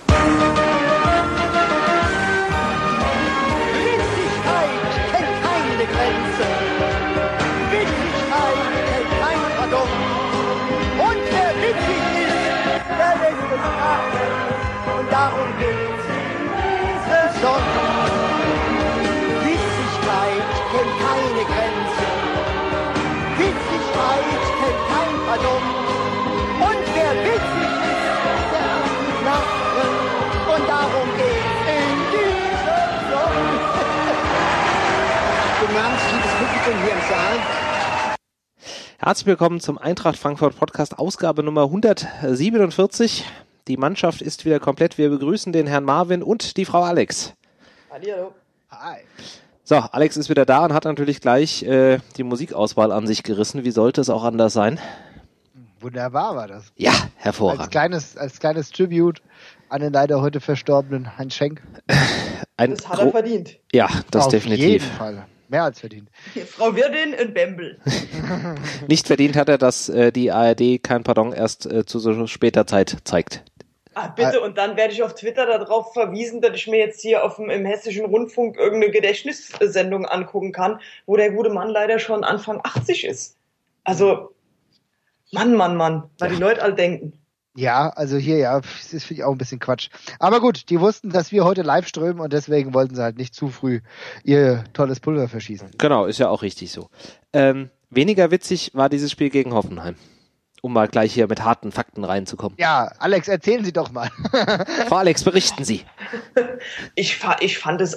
Witzigkeit kennt keine Grenze. Witzigkeit kennt kein Pardon. Und wer witzig ist, der lässt es krachen. Und darum geht's in diesem Song. Witzigkeit kennt keine Grenze. Witzigkeit kennt kein Pardon. Und wer witzig ist, der muss lachen. Und darum geht's in diesem Song. Guten Abend, liebes Publikum hier im Saal. Herzlich willkommen zum Eintracht Frankfurt Podcast, Ausgabe Nummer 147. Die Mannschaft ist wieder komplett. Wir begrüßen den Herrn Marvin und die Frau Alex. Hallihallo. Hi. So, Alex ist wieder da und hat natürlich gleich die Musikauswahl an sich gerissen. Wie sollte es auch anders sein? Wunderbar war das. Ja, hervorragend. Als kleines Tribute an den leider heute verstorbenen Heinz Schenk. Das hat er verdient. Ja, das Auf definitiv. jeden Fall. Mehr als verdient. Frau Wirtin in Bembel. Nicht verdient hat er, dass die ARD kein Pardon erst zu so später Zeit zeigt. Ah, bitte, und dann werde ich auf Twitter darauf verwiesen, dass ich mir jetzt hier im Hessischen Rundfunk irgendeine Gedächtnissendung angucken kann, wo der gute Mann leider schon Anfang 80 ist. Also, Mann, weil die Leute alle denken. Ja, also hier, ja, das finde ich auch ein bisschen Quatsch. Aber gut, die wussten, dass wir heute live strömen und deswegen wollten sie halt nicht zu früh ihr tolles Pulver verschießen. Genau, ist ja auch richtig so. Weniger witzig war dieses Spiel gegen Hoffenheim. Um mal gleich hier mit harten Fakten reinzukommen. Ja, Alex, erzählen Sie doch mal. Frau Alex, berichten Sie. Ich fand es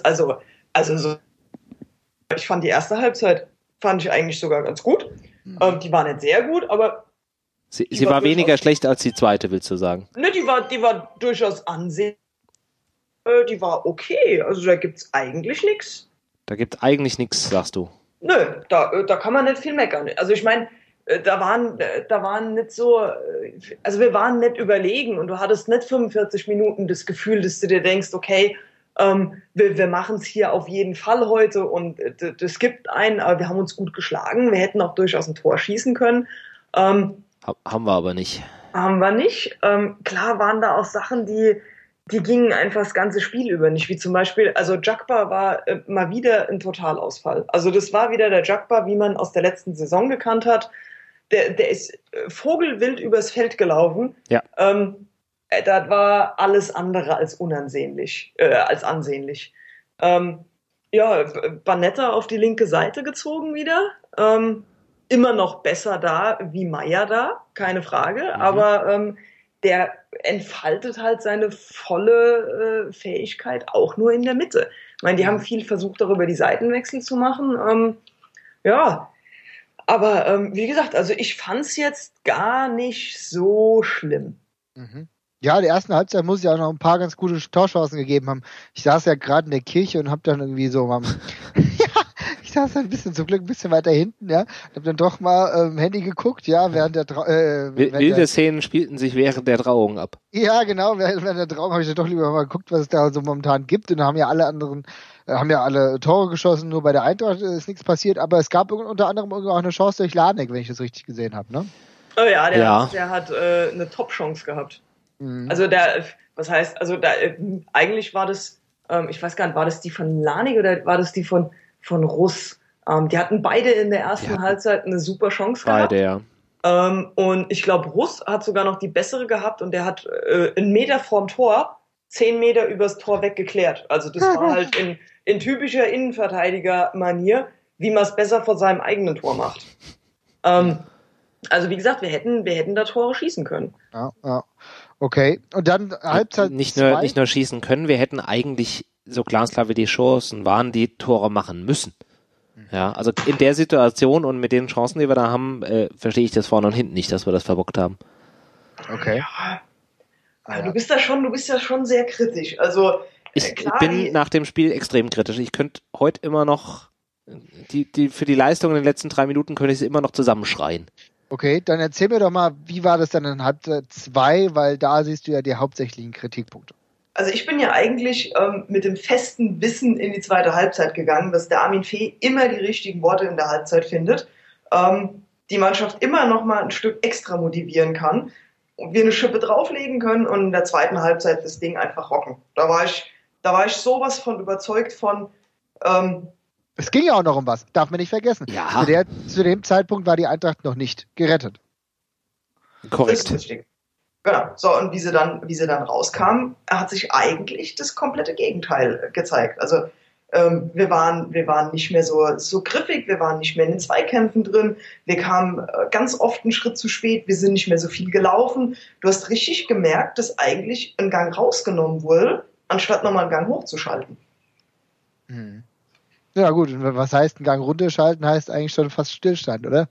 ich fand die erste Halbzeit fand ich eigentlich sogar ganz gut. Die war nicht sehr gut, aber Sie war weniger schlecht als die zweite, willst du sagen? ne, die war durchaus ansehbar. Die war okay. Also da gibt's eigentlich nichts. Da gibt eigentlich nichts, sagst du. Nö, da kann man nicht viel meckern. Also ich meine, da waren nicht so, also wir waren nicht überlegen und du hattest nicht 45 Minuten das Gefühl, dass du dir denkst, okay, wir machen es hier auf jeden Fall heute und das gibt einen, aber wir haben uns gut geschlagen. Wir hätten auch durchaus ein Tor schießen können. Haben wir aber nicht. Haben wir nicht. Klar waren da auch Sachen, die gingen einfach das ganze Spiel über nicht. Wie zum Beispiel, also Jagba war mal wieder ein Totalausfall. Also das war wieder der Jagba, wie man aus der letzten Saison gekannt hat. Der ist vogelwild übers Feld gelaufen. Ja. Das war alles andere als ansehnlich. Banetta auf die linke Seite gezogen wieder. Immer noch besser da wie Meier da, keine Frage. Aber der entfaltet halt seine volle Fähigkeit auch nur in der Mitte. Ich meine, die haben viel versucht, darüber die Seitenwechsel zu machen. Aber wie gesagt, also ich fand's jetzt gar nicht so schlimm. Mhm. Ja, die ersten Halbzeit muss ja auch noch ein paar ganz gute Torchancen gegeben haben. Ich saß ja gerade in der Kirche und habe dann irgendwie so ich saß ein bisschen, zum Glück ein bisschen weiter hinten, ja. Hab dann doch mal Handy geguckt, ja, während der wilde Szenen spielten sich während der Trauung ab. Ja, genau, während der Trauung habe ich dann doch lieber mal geguckt, was es da so momentan gibt. Und da haben ja alle Tore geschossen, nur bei der Eintracht ist nichts passiert, aber es gab unter anderem auch eine Chance durch Lanek, wenn ich das richtig gesehen habe, ne? Oh ja, der hat eine Top-Chance gehabt. Mhm. Also eigentlich war das, ich weiß gar nicht, war das die von Lanek oder war das die von Russ? Die hatten beide in der ersten Halbzeit eine super Chance gehabt. Beide, ja. Und ich glaube, Russ hat sogar noch die bessere gehabt und der hat einen Meter vorm Tor 10 Meter übers Tor weggeklärt. Also das war halt in typischer Innenverteidiger-Manier, wie man es besser vor seinem eigenen Tor macht. Also wie gesagt, wir hätten da Tore schießen können. Ja. Okay. Und dann Halbzeit nicht nur schießen können, wir hätten eigentlich, so glasklar wie die Chancen waren, die Tore machen müssen. Ja, also in der Situation und mit den Chancen, die wir da haben, verstehe ich das vorne und hinten nicht, dass wir das verbockt haben. Okay. Ja. Du bist ja schon sehr kritisch. Also ich bin nach dem Spiel extrem kritisch. Ich könnte heute immer noch für die Leistung in den letzten 3 Minuten könnte ich sie immer noch zusammenschreien. Okay, dann erzähl mir doch mal, wie war das dann in Halbzeit 2, weil da siehst du ja die hauptsächlichen Kritikpunkte. Also ich bin ja eigentlich mit dem festen Wissen in die zweite Halbzeit gegangen, dass der Armin Fee immer die richtigen Worte in der Halbzeit findet, die Mannschaft immer noch mal ein Stück extra motivieren kann. wir eine Schippe drauflegen können und in der zweiten Halbzeit das Ding einfach rocken. Da war ich sowas von überzeugt von. Es ging ja auch noch um was, darf man nicht vergessen. Ja. Zu dem Zeitpunkt war die Eintracht noch nicht gerettet. Korrekt. Das ist richtig. Genau. So, und wie sie dann rauskam, hat sich eigentlich das komplette Gegenteil gezeigt. Also wir waren nicht mehr so griffig, wir waren nicht mehr in den Zweikämpfen drin, wir kamen ganz oft einen Schritt zu spät, wir sind nicht mehr so viel gelaufen. Du hast richtig gemerkt, dass eigentlich ein Gang rausgenommen wurde, anstatt nochmal einen Gang hochzuschalten. Hm. Ja gut, und was heißt ein Gang runterschalten, heißt eigentlich schon fast Stillstand, oder?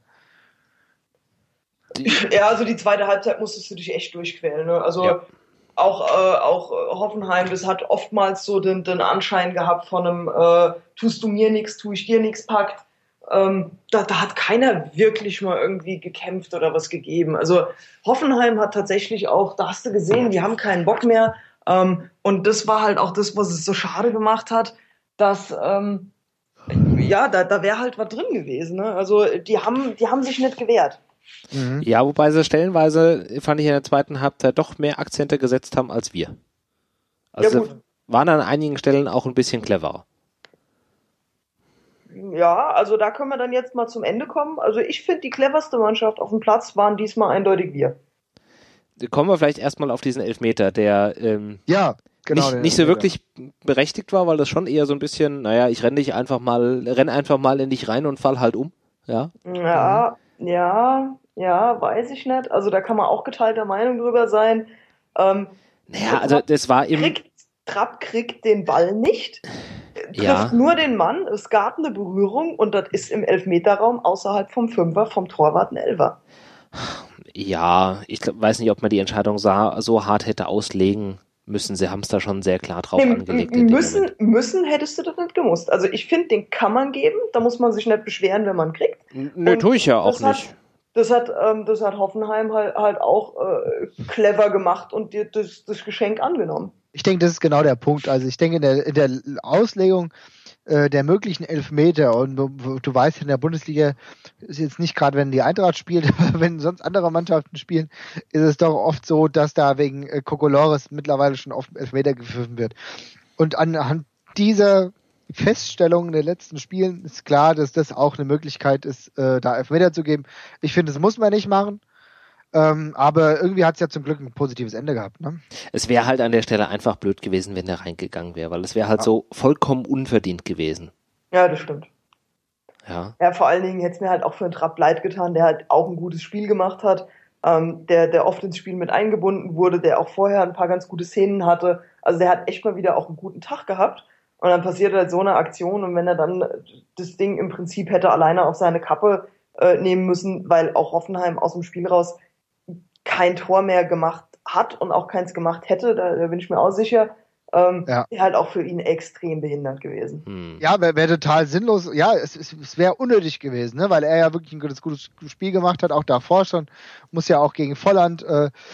Ja, also die zweite Halbzeit musstest du dich echt durchquälen. Ne? Also ja. Auch Hoffenheim, das hat oftmals so den Anschein gehabt von einem tust du mir nichts, tue ich dir nichts Pakt. Da hat keiner wirklich mal irgendwie gekämpft oder was gegeben. Also Hoffenheim hat tatsächlich auch, da hast du gesehen, die haben keinen Bock mehr. Und das war halt auch das, was es so schade gemacht hat, dass da wäre halt was drin gewesen. Ne? Also die haben sich nicht gewehrt. Mhm. Ja, wobei sie stellenweise, fand ich, in der zweiten Halbzeit doch mehr Akzente gesetzt haben als wir. Also ja, waren an einigen Stellen auch ein bisschen cleverer. Ja, also da können wir dann jetzt mal zum Ende kommen. Also ich finde, die cleverste Mannschaft auf dem Platz waren diesmal eindeutig wir. Kommen wir vielleicht erstmal auf diesen Elfmeter, der nicht so wirklich berechtigt war, weil das schon eher so ein bisschen, naja, ich renn einfach mal in dich rein und fall halt um. Ja. Ja, weiß ich nicht. Also da kann man auch geteilter Meinung drüber sein. Das war Trapp kriegt den Ball nicht, trifft nur den Mann, es gab eine Berührung und das ist im Elfmeterraum außerhalb vom Fünfer, vom Torwart ein Elfer. Ja, ich weiß nicht, ob man die Entscheidung so hart hätte auslegen müssen. Sie haben es da schon sehr klar drauf angelegt. Müssen hättest du das nicht gemusst. Also ich finde, den kann man geben. Da muss man sich nicht beschweren, wenn man kriegt. Nö, tue ich ja auch nicht. Das hat Hoffenheim halt auch clever gemacht und dir das Geschenk angenommen. Ich denke, das ist genau der Punkt. Also ich denke, in der Auslegung der möglichen Elfmeter, und du weißt, in der Bundesliga ist jetzt nicht gerade, wenn die Eintracht spielt, aber wenn sonst andere Mannschaften spielen, ist es doch oft so, dass da wegen Kokolores mittlerweile schon oft Elfmeter gepfiffen wird. Und anhand dieser Feststellung in den letzten Spielen ist klar, dass das auch eine Möglichkeit ist, da Elfmeter zu geben. Ich finde, das muss man nicht machen. Aber irgendwie hat es ja zum Glück ein positives Ende gehabt. Ne? Es wäre halt an der Stelle einfach blöd gewesen, wenn der reingegangen wäre, weil es wäre halt so vollkommen unverdient gewesen. Ja, das stimmt. Ja, vor allen Dingen hätte es mir halt auch für einen Trapp leid getan, der halt auch ein gutes Spiel gemacht hat, der oft ins Spiel mit eingebunden wurde, der auch vorher ein paar ganz gute Szenen hatte. Also der hat echt mal wieder auch einen guten Tag gehabt. Und dann passiert halt so eine Aktion und wenn er dann das Ding im Prinzip hätte alleine auf seine Kappe nehmen müssen, weil auch Hoffenheim aus dem Spiel raus kein Tor mehr gemacht hat und auch keins gemacht hätte, da bin ich mir auch sicher, wäre halt auch für ihn extrem behindert gewesen. Ja, wäre total sinnlos. Ja, es wäre unnötig gewesen, ne? Weil er ja wirklich ein gutes Spiel gemacht hat, auch davor schon. Muss ja auch gegen Volland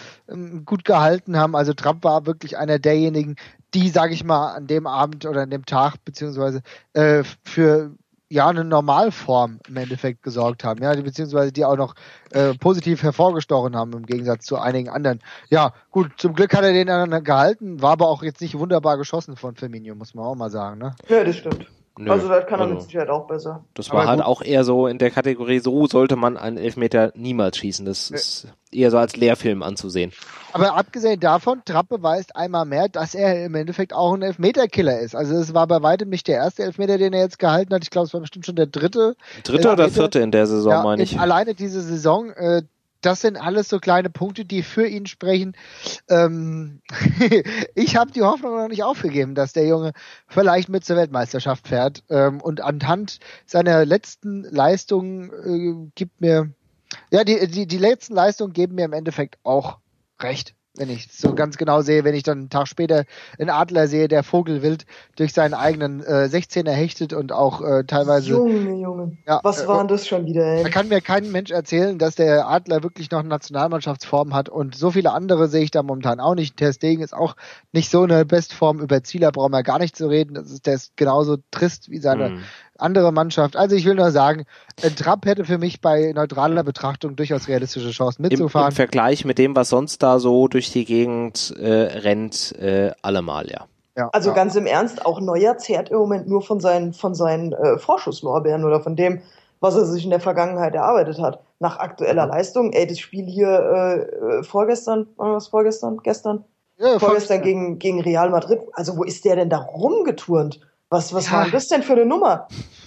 gut gehalten haben. Also Trapp war wirklich einer derjenigen, die, sage ich mal, an dem Abend oder an dem Tag beziehungsweise für eine Normalform im Endeffekt gesorgt haben, ja, beziehungsweise die auch noch positiv hervorgestochen haben im Gegensatz zu einigen anderen. Ja, gut, zum Glück hat er den dann gehalten, war aber auch jetzt nicht wunderbar geschossen von Firmino, muss man auch mal sagen, ne? Ja, das stimmt. Also das kann er mit Sicherheit auch besser. Das war halt auch eher so in der Kategorie, so sollte man einen Elfmeter niemals schießen. Das ist eher so als Lehrfilm anzusehen. Aber abgesehen davon, Trapp beweist einmal mehr, dass er im Endeffekt auch ein Elfmeterkiller ist. Also es war bei weitem nicht der erste Elfmeter, den er jetzt gehalten hat. Ich glaube, es war bestimmt schon der dritte. Dritte oder vierte in der Saison, meine ich. Alleine diese Saison, das sind alles so kleine Punkte, die für ihn sprechen. Ich habe die Hoffnung noch nicht aufgegeben, dass der Junge vielleicht mit zur Weltmeisterschaft fährt. Und anhand seiner letzten Leistungen die letzten Leistungen geben mir im Endeffekt auch recht. Wenn ich so ganz genau sehe, wenn ich dann einen Tag später einen Adler sehe, der vogelwild durch seinen eigenen 16er hechtet und auch teilweise... Junge. Ja, was war das schon wieder, ey? Da kann mir kein Mensch erzählen, dass der Adler wirklich noch eine Nationalmannschaftsform hat und so viele andere sehe ich da momentan auch nicht. Ter Stegen ist auch nicht so eine Bestform. Über Zieler brauchen wir gar nicht zu reden. Der ist genauso trist wie seine andere Mannschaft. Also ich will nur sagen, Trapp hätte für mich bei neutraler Betrachtung durchaus realistische Chancen mitzufahren. Im Vergleich mit dem, was sonst da so durch die Gegend rennt, allemal, ja. Ja, Also ja. ganz im Ernst, auch Neuer zehrt im Moment nur von seinen Vorschusslorbeeren oder von dem, was er sich in der Vergangenheit erarbeitet hat. Nach aktueller Leistung, das Spiel hier vorgestern, gestern? Ja, Vorgestern gegen Real Madrid. Also wo ist der denn da rumgeturnt? Was war denn das denn für eine Nummer?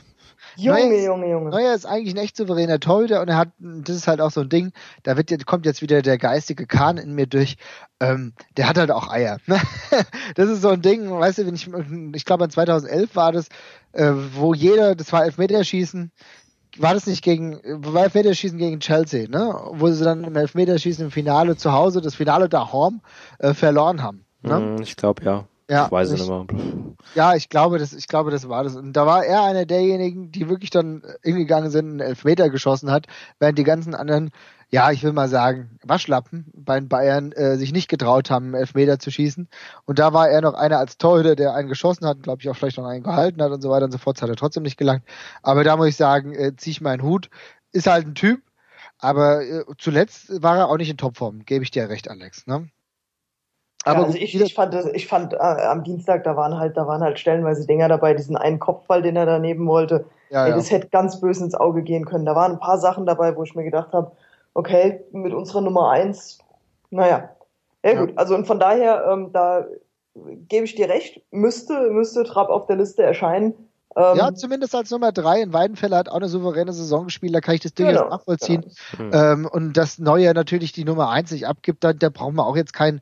Junge. Neuer ist eigentlich ein echt souveräner Torhüter und das ist halt auch so ein Ding, kommt jetzt wieder der geistige Kahn in mir durch, der hat halt auch Eier. Das ist so ein Ding, weißt du, ich glaube 2011 war das, das war Elfmeterschießen, war Elfmeterschießen gegen Chelsea, ne? Wo sie dann im Elfmeterschießen im Finale zu Hause, das Finale daheim, verloren haben. Ne? Ich glaube, ja. Ja, ich weiß es nicht mehr. Ja, ich glaube, das war das. Und da war er einer derjenigen, die wirklich dann hingegangen sind und einen Elfmeter geschossen hat, während die ganzen anderen, ja, ich will mal sagen, Waschlappen bei den Bayern sich nicht getraut haben, einen Elfmeter zu schießen. Und da war er noch einer als Torhüter, der einen geschossen hat, glaube ich auch vielleicht noch einen gehalten hat und so weiter und so fort. Das hat er trotzdem nicht gelangt. Aber da muss ich sagen, ziehe ich meinen Hut. Ist halt ein Typ, aber zuletzt war er auch nicht in Topform, gebe ich dir recht, Alex, ne? Aber ja, also ich fand am Dienstag, da waren halt stellenweise Dinger dabei, diesen einen Kopfball, den er daneben wollte. Ja. Das hätte ganz böse ins Auge gehen können. Da waren ein paar Sachen dabei, wo ich mir gedacht habe, okay, mit unserer Nummer 1, naja. Ja gut, also und von daher, da gebe ich dir recht, müsste Trapp auf der Liste erscheinen. Ja, zumindest als Nummer 3. In Weidenfeller hat auch eine souveräne Saison gespielt, da kann ich das durchaus nachvollziehen. Genau. Und dass Neuer natürlich die Nummer 1 nicht abgibt, da brauchen wir auch jetzt kein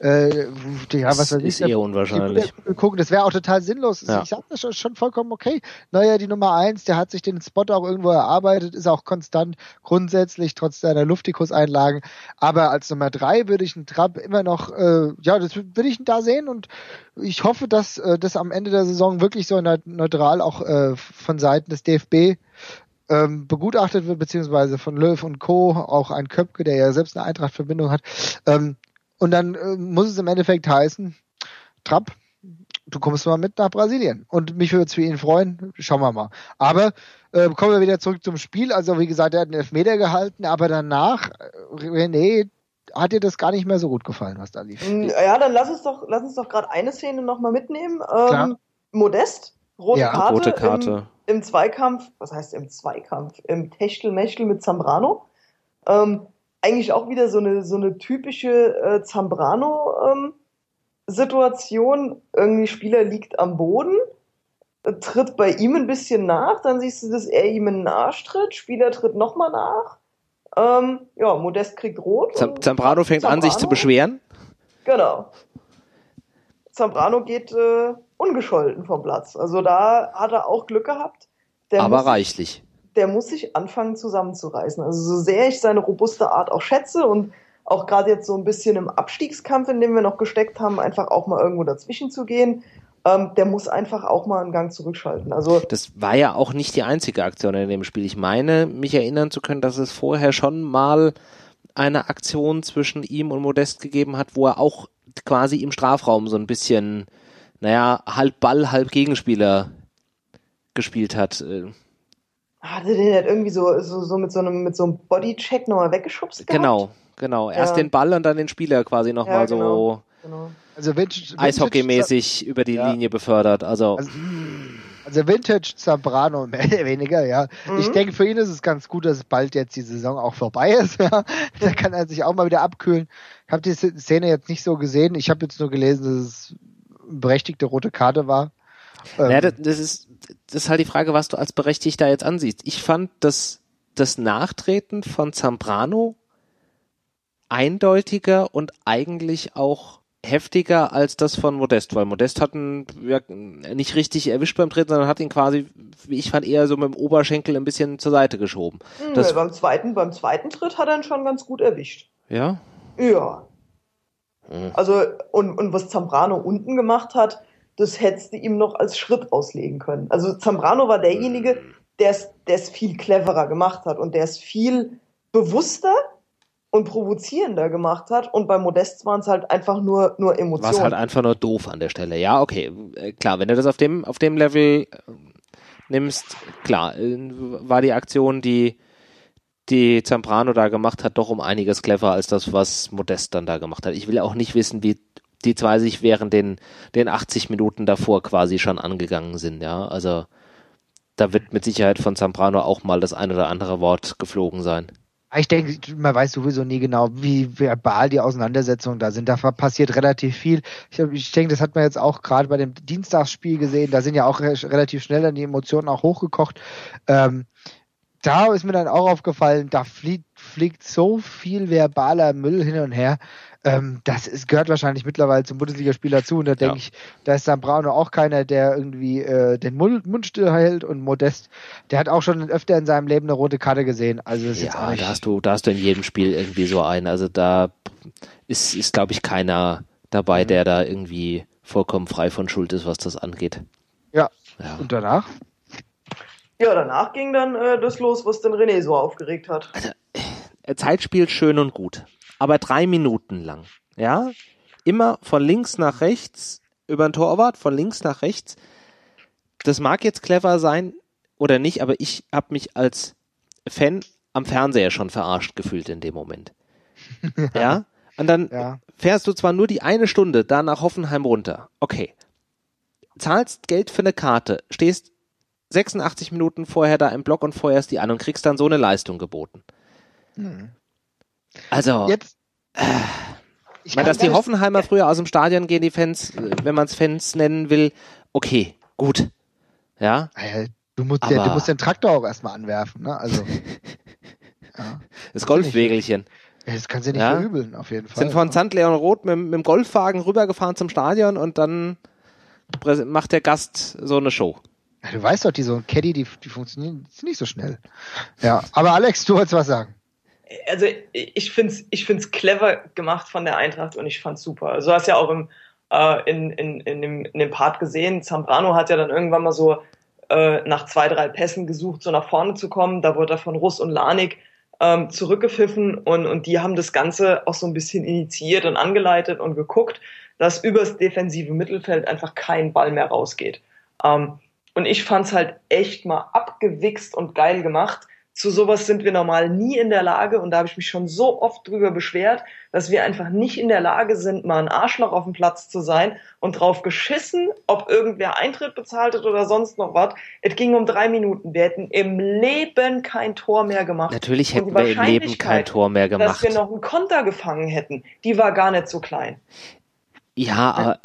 was weiß ich. Ist eher unwahrscheinlich. Gucken. Das wäre auch total sinnlos. Ja. Ich sage das schon vollkommen okay. Neuer die Nummer 1, der hat sich den Spot auch irgendwo erarbeitet, ist auch konstant grundsätzlich, trotz seiner Luftikus-Einlagen. Aber als Nummer 3 würde ich einen Trapp immer noch, das würde ich da sehen und ich hoffe, dass das am Ende der Saison wirklich so neutral auch von Seiten des DFB begutachtet wird, beziehungsweise von Löw und Co., auch ein Köpke, der ja selbst eine Eintracht-Verbindung hat. Und dann muss es im Endeffekt heißen, Trapp, du kommst mal mit nach Brasilien. Und mich würde es für ihn freuen. Schauen wir mal. Aber kommen wir wieder zurück zum Spiel. Also wie gesagt, er hat einen Elfmeter gehalten, aber danach, René, hat dir das gar nicht mehr so gut gefallen, was da lief? Ja, dann lass uns doch gerade eine Szene nochmal mitnehmen. Modest, rote Karte. Im Zweikampf, was heißt im Zweikampf? Im Techtelmechtel mit Zambrano. Eigentlich auch wieder so eine typische Zambrano-Situation. Irgendwie Spieler liegt am Boden, tritt bei ihm ein bisschen nach, dann siehst du, dass er ihm in den Arsch tritt, Spieler tritt nochmal nach. Modest kriegt rot. Zambrano fängt an, sich zu beschweren. Genau. Zambrano geht ungescholten vom Platz. Also da hat er auch Glück gehabt. Aber reichlich. Der muss sich anfangen zusammenzureißen. Also so sehr ich seine robuste Art auch schätze und auch gerade jetzt so ein bisschen im Abstiegskampf, in dem wir noch gesteckt haben, einfach auch mal irgendwo dazwischen zu gehen, der muss einfach auch mal einen Gang zurückschalten. Also das war ja auch nicht die einzige Aktion in dem Spiel. Ich meine, mich erinnern zu können, dass es vorher schon mal eine Aktion zwischen ihm und Modest gegeben hat, wo er auch quasi im Strafraum so ein bisschen, halb Ball, halb Gegenspieler gespielt hat. Hat er den halt irgendwie so mit so einem Bodycheck nochmal weggeschubst gehabt? Genau. Erst den Ball und dann den Spieler quasi nochmal so also Eishockey-mäßig über die Linie befördert. Also Vintage Zambrano, mehr oder weniger, ja. Ich denke, für ihn ist es ganz gut, dass bald jetzt die Saison auch vorbei ist. Ja. Da kann er sich auch mal wieder abkühlen. Ich habe die Szene jetzt nicht so gesehen. Ich habe jetzt nur gelesen, dass es eine berechtigte rote Karte war. Das ist halt die Frage, was du als Berechtigter jetzt ansiehst. Ich fand das Nachtreten von Zambrano eindeutiger und eigentlich auch heftiger als das von Modest, weil Modest hat ihn nicht richtig erwischt beim Treten, sondern hat ihn quasi, wie ich fand, eher so mit dem Oberschenkel ein bisschen zur Seite geschoben. Beim zweiten Tritt hat er ihn schon ganz gut erwischt. Ja? Ja. Also, und was Zambrano unten gemacht hat, das hättest du ihm noch als Schritt auslegen können. Also Zambrano war derjenige, der es viel cleverer gemacht hat und der es viel bewusster und provozierender gemacht hat und bei Modest waren es halt einfach nur Emotionen. War es halt einfach nur doof an der Stelle. Ja, okay, klar, wenn du das auf dem Level nimmst, klar, war die Aktion, die Zambrano da gemacht hat, doch um einiges cleverer als das, was Modest dann da gemacht hat. Ich will auch nicht wissen, wie die zwei sich während den 80 Minuten davor quasi schon angegangen sind, ja. Also da wird mit Sicherheit von Zambrano auch mal das ein oder andere Wort geflogen sein. Ich denke, man weiß sowieso nie genau, wie verbal die Auseinandersetzungen da sind. Da passiert relativ viel. Ich denke, das hat man jetzt auch gerade bei dem Dienstagsspiel gesehen. Da sind ja auch relativ schnell dann die Emotionen auch hochgekocht. Da ist mir dann auch aufgefallen, da fliegt so viel verbaler Müll hin und her. Gehört wahrscheinlich mittlerweile zum Bundesligaspiel dazu. Und da denke ich, da ist Zambrano auch keiner, der irgendwie den Mund still hält. Und Modest, der hat auch schon öfter in seinem Leben eine rote Karte gesehen. Also das ist jetzt auch nicht... da hast du in jedem Spiel irgendwie so einen. Also da ist glaube ich, keiner dabei, der da irgendwie vollkommen frei von Schuld ist, was das angeht. Ja. Und danach? Ja, danach ging dann das los, was den René so aufgeregt hat. Also, Zeitspiel schön und gut. Aber 3 Minuten lang, ja, immer von links nach rechts, über den Torwart, von links nach rechts. Das mag jetzt clever sein oder nicht, aber ich habe mich als Fan am Fernseher schon verarscht gefühlt in dem Moment. Ja, und dann fährst du zwar nur die 1 Stunde da nach Hoffenheim runter, okay, zahlst Geld für eine Karte, stehst 86 Minuten vorher da im Block und feuerst die an und kriegst dann so eine Leistung geboten. Also, jetzt, ich meine, dass die Hoffenheimer früher aus dem Stadion gehen, die Fans, wenn man es Fans nennen will, okay, gut. Ja. Du musst den Traktor auch erstmal anwerfen, ne? Also. Das Golfwägelchen. Das kannst du nicht verübeln, auf jeden Fall. Sind von St. Leon Roth mit dem Golfwagen rübergefahren zum Stadion und dann macht der Gast so eine Show. Ja, du weißt doch, so ein Caddy, die funktionieren nicht so schnell. Ja, aber Alex, du wolltest was sagen. Also ich find's clever gemacht von der Eintracht und ich fand's super. Also du hast ja auch in dem Part gesehen, Zambrano hat ja dann irgendwann mal so nach 2, 3 Pässen gesucht, so nach vorne zu kommen. Da wurde er von Russ und Lanik zurückgepfiffen und die haben das Ganze auch so ein bisschen initiiert und angeleitet und geguckt, dass übers defensive Mittelfeld einfach kein Ball mehr rausgeht. Und ich fand's halt echt mal abgewichst und geil gemacht. Zu sowas sind wir normal nie in der Lage und da habe ich mich schon so oft drüber beschwert, dass wir einfach nicht in der Lage sind, mal ein Arschloch auf dem Platz zu sein und drauf geschissen, ob irgendwer Eintritt bezahlt hat oder sonst noch was. Es ging um 3 Minuten. Wir hätten im Leben kein Tor mehr gemacht. Natürlich hätten wir im Leben kein Tor mehr gemacht. Dass wir noch einen Konter gefangen hätten, die war gar nicht so klein. Ja, aber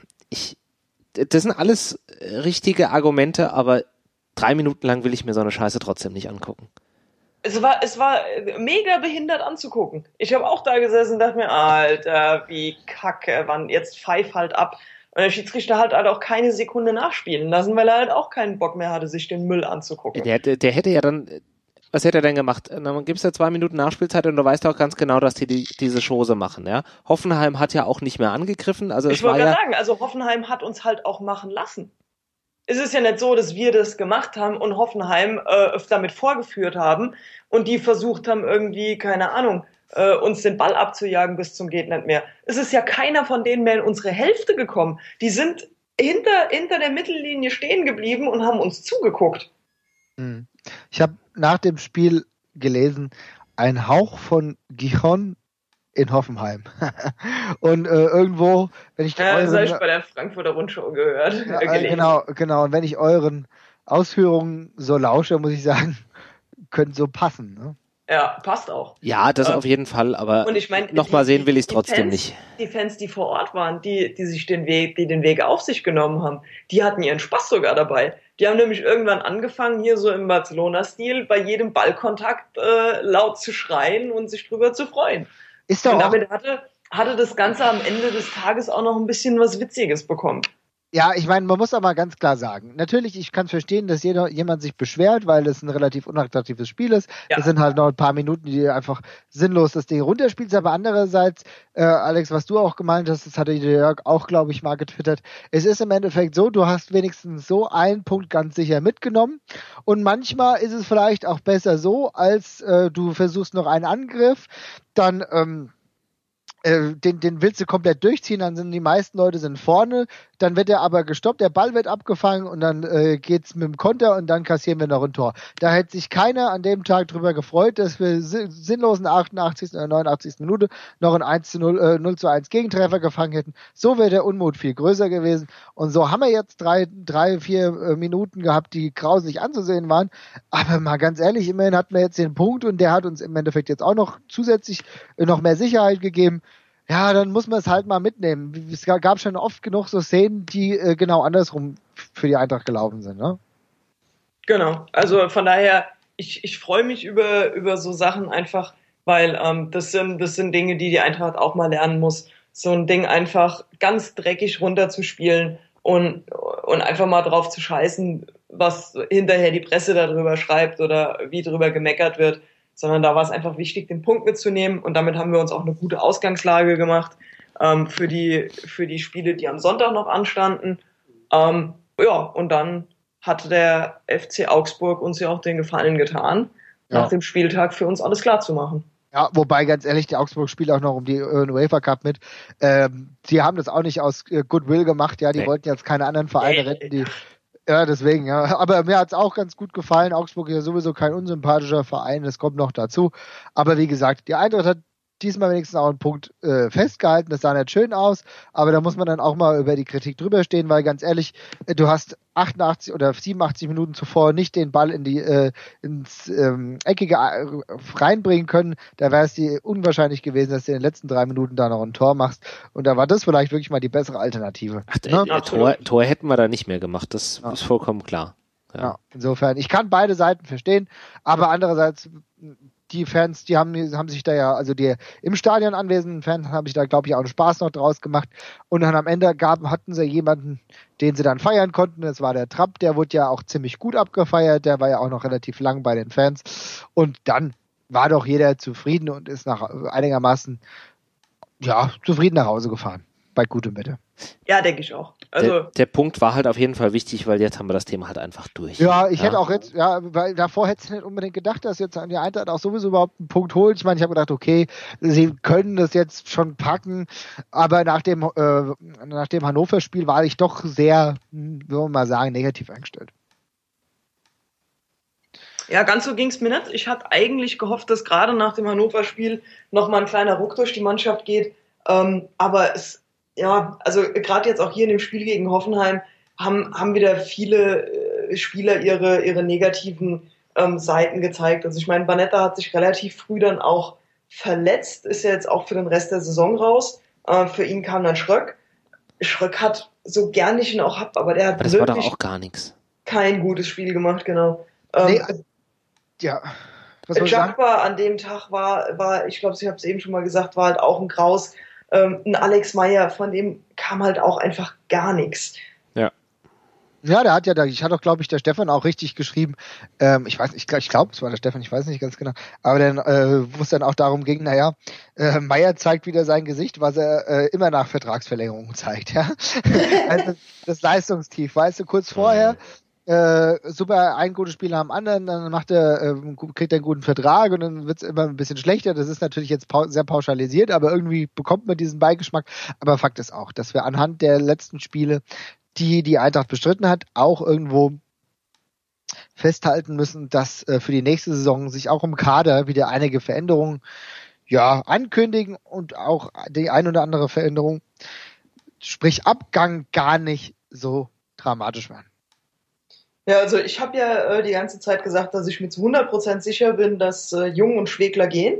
das sind alles richtige Argumente, aber 3 Minuten lang will ich mir so eine Scheiße trotzdem nicht angucken. Es war mega behindert anzugucken. Ich habe auch da gesessen und dachte mir, Alter, wie kacke, wann jetzt pfeif halt ab. Und der Schiedsrichter hat halt auch keine Sekunde nachspielen lassen, weil er halt auch keinen Bock mehr hatte, sich den Müll anzugucken. Der hätte ja dann, was hätte er denn gemacht? Dann gibst du 2 Minuten Nachspielzeit und du weißt auch ganz genau, dass die diese Chose machen, ja. Hoffenheim hat ja auch nicht mehr angegriffen, also ich wollte gerade sagen, also Hoffenheim hat uns halt auch machen lassen. Es ist ja nicht so, dass wir das gemacht haben und Hoffenheim damit vorgeführt haben und die versucht haben irgendwie, keine Ahnung, uns den Ball abzujagen bis zum geht nicht mehr. Es ist ja keiner von denen mehr in unsere Hälfte gekommen. Die sind hinter der Mittellinie stehen geblieben und haben uns zugeguckt. Ich habe nach dem Spiel gelesen, ein Hauch von Gijon in Hoffenheim. Und irgendwo, wenn ich das habe ich bei der Frankfurter Rundschau gehört. Genau. Und wenn ich euren Ausführungen so lausche, muss ich sagen, könnte so passen. Ne? Ja, passt auch. Ja, das auf jeden Fall, aber und ich mein, nochmal sehen will ich es trotzdem nicht. Die Fans, die vor Ort waren, die den Weg auf sich genommen haben, die hatten ihren Spaß sogar dabei. Die haben nämlich irgendwann angefangen, hier so im Barcelona-Stil, bei jedem Ballkontakt laut zu schreien und sich drüber zu freuen. Ist doch und damit hatte das Ganze am Ende des Tages auch noch ein bisschen was Witziges bekommen. Ja, ich meine, man muss aber ganz klar sagen, natürlich, ich kann verstehen, dass jemand sich beschwert, weil das ein relativ unattraktives Spiel ist. Ja. Das sind halt noch ein paar Minuten, die einfach sinnlos das Ding runterspielst. Aber andererseits, Alex, was du auch gemeint hast, das hatte Jörg auch, glaube ich, mal getwittert. Es ist im Endeffekt so, du hast wenigstens so einen Punkt ganz sicher mitgenommen. Und manchmal ist es vielleicht auch besser so, als du versuchst noch einen Angriff, dann den willst du komplett durchziehen, dann sind die meisten Leute sind vorne, dann wird er aber gestoppt, der Ball wird abgefangen und dann geht's mit dem Konter und dann kassieren wir noch ein Tor. Da hätte sich keiner an dem Tag drüber gefreut, dass wir sinnlosen 88. oder 89. Minute noch ein 0:1 Gegentreffer gefangen hätten. So wäre der Unmut viel größer gewesen und so haben wir jetzt 3-4 Minuten gehabt, die grauslich anzusehen waren, aber mal ganz ehrlich, immerhin hatten wir jetzt den Punkt und der hat uns im Endeffekt jetzt auch noch zusätzlich noch mehr Sicherheit gegeben. Ja, dann muss man es halt mal mitnehmen. Es gab schon oft genug so Szenen, die genau andersrum für die Eintracht gelaufen sind, ne? Genau, also von daher, ich freue mich über so Sachen einfach, weil das sind Dinge, die Eintracht auch mal lernen muss. So ein Ding einfach ganz dreckig runterzuspielen und einfach mal drauf zu scheißen, was hinterher die Presse darüber schreibt oder wie drüber gemeckert wird, sondern da war es einfach wichtig, den Punkt mitzunehmen und damit haben wir uns auch eine gute Ausgangslage gemacht für die Spiele, die am Sonntag noch anstanden. Und dann hat der FC Augsburg uns ja auch den Gefallen getan, nach dem Spieltag für uns alles klar zu machen. Ja, wobei ganz ehrlich, die Augsburg spielt auch noch um die UEFA Cup mit. Die haben das auch nicht aus Goodwill gemacht, ja, die wollten jetzt keine anderen Vereine retten, die ja, deswegen, ja. Aber mir hat's auch ganz gut gefallen. Augsburg ist ja sowieso kein unsympathischer Verein, das kommt noch dazu. Aber wie gesagt, die Eintracht hat diesmal wenigstens auch einen Punkt festgehalten. Das sah nicht schön aus, aber da muss man dann auch mal über die Kritik drüber stehen, weil ganz ehrlich, du hast 88 oder 87 Minuten zuvor nicht den Ball ins Eckige reinbringen können. Da wäre es dir unwahrscheinlich gewesen, dass du in den letzten 3 Minuten da noch ein Tor machst. Und da war das vielleicht wirklich mal die bessere Alternative. Tor hätten wir da nicht mehr gemacht, das ist vollkommen klar. Ja, insofern, ich kann beide Seiten verstehen, aber andererseits die Fans, die haben sich da ja, also die im Stadion anwesenden Fans haben sich da, glaube ich, auch einen Spaß noch draus gemacht. Und dann am Ende hatten sie jemanden, den sie dann feiern konnten. Das war der Trapp, der wurde ja auch ziemlich gut abgefeiert. Der war ja auch noch relativ lang bei den Fans. Und dann war doch jeder zufrieden und ist einigermaßen, zufrieden nach Hause gefahren. Bei gutem Wetter. Ja, denke ich auch. Also der Punkt war halt auf jeden Fall wichtig, weil jetzt haben wir das Thema halt einfach durch. Ja, ich hätte auch jetzt, weil davor hätte ich nicht unbedingt gedacht, dass jetzt die Eintracht auch sowieso überhaupt einen Punkt holt. Ich meine, ich habe gedacht, okay, sie können das jetzt schon packen, aber nach dem Hannover-Spiel war ich doch sehr, würde man mal sagen, negativ eingestellt. Ja, ganz so ging's mir nicht. Ich hatte eigentlich gehofft, dass gerade nach dem Hannover-Spiel nochmal ein kleiner Ruck durch die Mannschaft geht, aber also gerade jetzt auch hier in dem Spiel gegen Hoffenheim haben wieder viele Spieler ihre negativen Seiten gezeigt. Also ich meine, Banetta hat sich relativ früh dann auch verletzt, ist ja jetzt auch für den Rest der Saison raus. Für ihn kam dann Schröck. Schröck hat, so gern ich ihn auch hab, aber der hat aber das wirklich war doch auch gar nichts. Kein gutes Spiel gemacht, genau. Jakba an dem Tag war, ich glaube, ich habe es eben schon mal gesagt, war halt auch ein Graus. Ein Alex Meyer, von dem kam halt auch einfach gar nichts. Ja, ich hatte auch, glaube ich, der Stefan auch richtig geschrieben. Ich glaube, es war der Stefan, ich weiß nicht ganz genau. Aber dann, wo es dann auch darum ging, Meyer zeigt wieder sein Gesicht, was er immer nach Vertragsverlängerung zeigt, ja. Also das Leistungstief, weißt du, kurz vorher, super, ein gutes Spiel nach dem anderen, dann kriegt er einen guten Vertrag und dann wird's immer ein bisschen schlechter. Das ist natürlich jetzt sehr pauschalisiert, aber irgendwie bekommt man diesen Beigeschmack. Aber Fakt ist auch, dass wir anhand der letzten Spiele, die Eintracht bestritten hat, auch irgendwo festhalten müssen, dass für die nächste Saison sich auch im Kader wieder einige Veränderungen ankündigen und auch die ein oder andere Veränderung, sprich Abgang, gar nicht so dramatisch waren. Ja, also ich habe ja die ganze Zeit gesagt, dass ich mir zu 100% sicher bin, dass Jung und Schwegler gehen.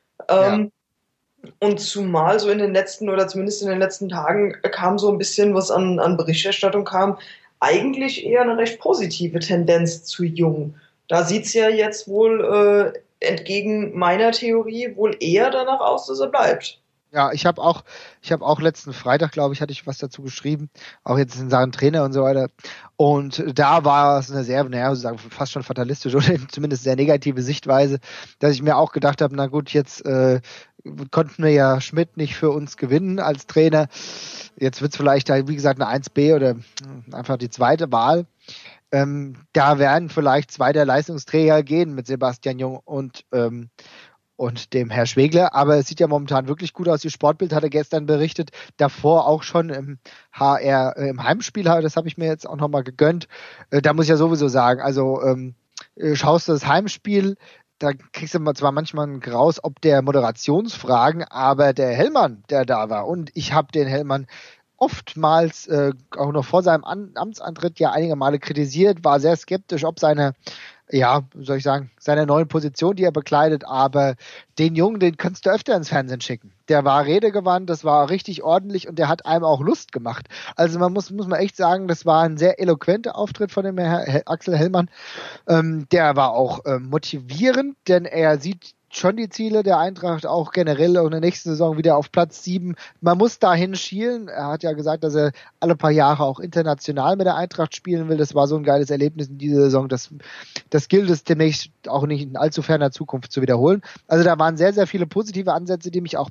Und zumal so in den letzten oder zumindest in den letzten Tagen kam so ein bisschen was an Berichterstattung kam, eigentlich eher eine recht positive Tendenz zu Jung. Da sieht's ja jetzt wohl entgegen meiner Theorie wohl eher danach aus, dass er bleibt. Ja, ich habe auch letzten Freitag, glaube ich, hatte ich was dazu geschrieben, auch jetzt in Sachen Trainer und so weiter. Und da war es eine sehr, fast schon fatalistische oder zumindest sehr negative Sichtweise, dass ich mir auch gedacht habe, na gut, jetzt konnten wir ja Schmidt nicht für uns gewinnen als Trainer. Jetzt wird's vielleicht, wie gesagt, eine 1B oder einfach die zweite Wahl. Da werden vielleicht zwei der Leistungsträger gehen mit Sebastian Jung und und dem Herr Schwegler, aber es sieht ja momentan wirklich gut aus. Die Sportbild hatte gestern berichtet, davor auch schon im HR, im Heimspiel, das habe ich mir jetzt auch nochmal gegönnt. Da muss ich ja sowieso sagen, also schaust du das Heimspiel, da kriegst du zwar manchmal ein Graus ob der Moderationsfragen, aber der Hellmann, der da war, und ich habe den Hellmann oftmals auch noch vor seinem Amtsantritt ja einige Male kritisiert, war sehr skeptisch, ob seine, ja, wie soll ich sagen, seine neuen Position, die er bekleidet, aber den Jungen, den kannst du öfter ins Fernsehen schicken. Der war redegewandt, das war richtig ordentlich und der hat einem auch Lust gemacht. Also man muss man echt sagen, das war ein sehr eloquenter Auftritt von dem Herr Axel Hellmann. Der war auch motivierend, denn er sieht schon die Ziele der Eintracht auch generell und in der nächsten Saison wieder auf Platz 7. Man muss dahin schielen. Er hat ja gesagt, dass er alle paar Jahre auch international mit der Eintracht spielen will. Das war so ein geiles Erlebnis in dieser Saison. Das gilt es demnächst auch nicht in allzu ferner Zukunft zu wiederholen. Also da waren sehr, sehr viele positive Ansätze, die mich auch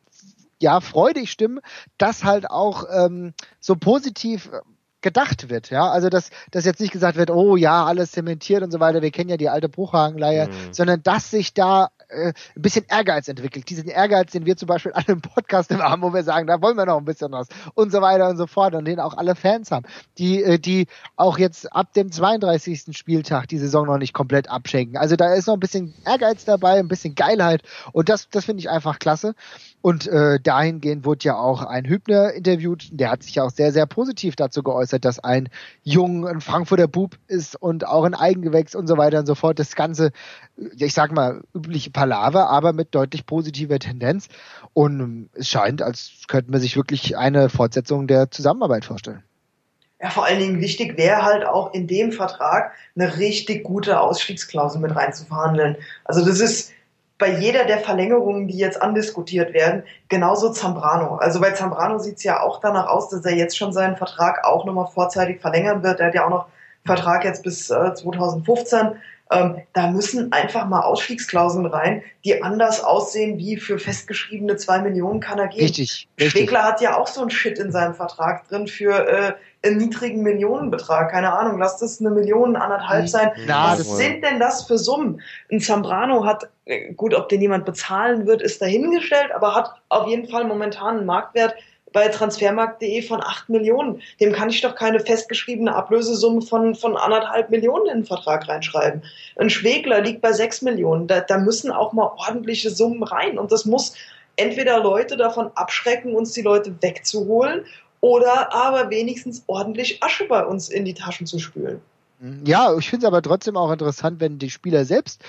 freudig stimmen, dass halt auch so positiv gedacht wird, ja, also dass jetzt nicht gesagt wird, oh ja, alles zementiert und so weiter, wir kennen ja die alte Bruchhagen-Leier, sondern dass sich da ein bisschen Ehrgeiz entwickelt. Diesen Ehrgeiz, den wir zum Beispiel alle im Podcast immer haben, wo wir sagen, da wollen wir noch ein bisschen was und so weiter und so fort und den auch alle Fans haben, die auch jetzt ab dem 32. Spieltag die Saison noch nicht komplett abschenken. Also da ist noch ein bisschen Ehrgeiz dabei, ein bisschen Geilheit und das finde ich einfach klasse. Und dahingehend wurde ja auch ein Hübner interviewt, der hat sich ja auch sehr, sehr positiv dazu geäußert, dass ein ein Frankfurter Bub ist und auch ein Eigengewächs und so weiter und so fort. Das ganze, ich sag mal, übliche Palaver, aber mit deutlich positiver Tendenz. Und es scheint, als könnte man sich wirklich eine Fortsetzung der Zusammenarbeit vorstellen. Ja, vor allen Dingen wichtig wäre halt auch in dem Vertrag eine richtig gute Ausstiegsklausel mit reinzuverhandeln. Also das ist bei jeder der Verlängerungen, die jetzt andiskutiert werden, genauso Zambrano. Also bei Zambrano sieht es ja auch danach aus, dass er jetzt schon seinen Vertrag auch nochmal vorzeitig verlängern wird. Er hat ja auch noch Vertrag jetzt bis 2015. Da müssen einfach mal Ausstiegsklauseln rein, die anders aussehen, wie für festgeschriebene 2 Millionen kann er gehen. Richtig. Schwegler hat ja auch so ein Shit in seinem Vertrag drin für einen niedrigen Millionenbetrag. Keine Ahnung, lass das 1 Million, 1,5 sein. Was sind denn das für Summen? Ein Zambrano hat, gut, ob den jemand bezahlen wird, ist dahingestellt, aber hat auf jeden Fall momentan einen Marktwert bei Transfermarkt.de von 8 Millionen. Dem kann ich doch keine festgeschriebene Ablösesumme von 1,5 Millionen in den Vertrag reinschreiben. Ein Schwegler liegt bei 6 Millionen. Da müssen auch mal ordentliche Summen rein. Und das muss entweder Leute davon abschrecken, uns die Leute wegzuholen, oder aber wenigstens ordentlich Asche bei uns in die Taschen zu spülen. Ja, ich finde es aber trotzdem auch interessant, wenn die Spieler selbst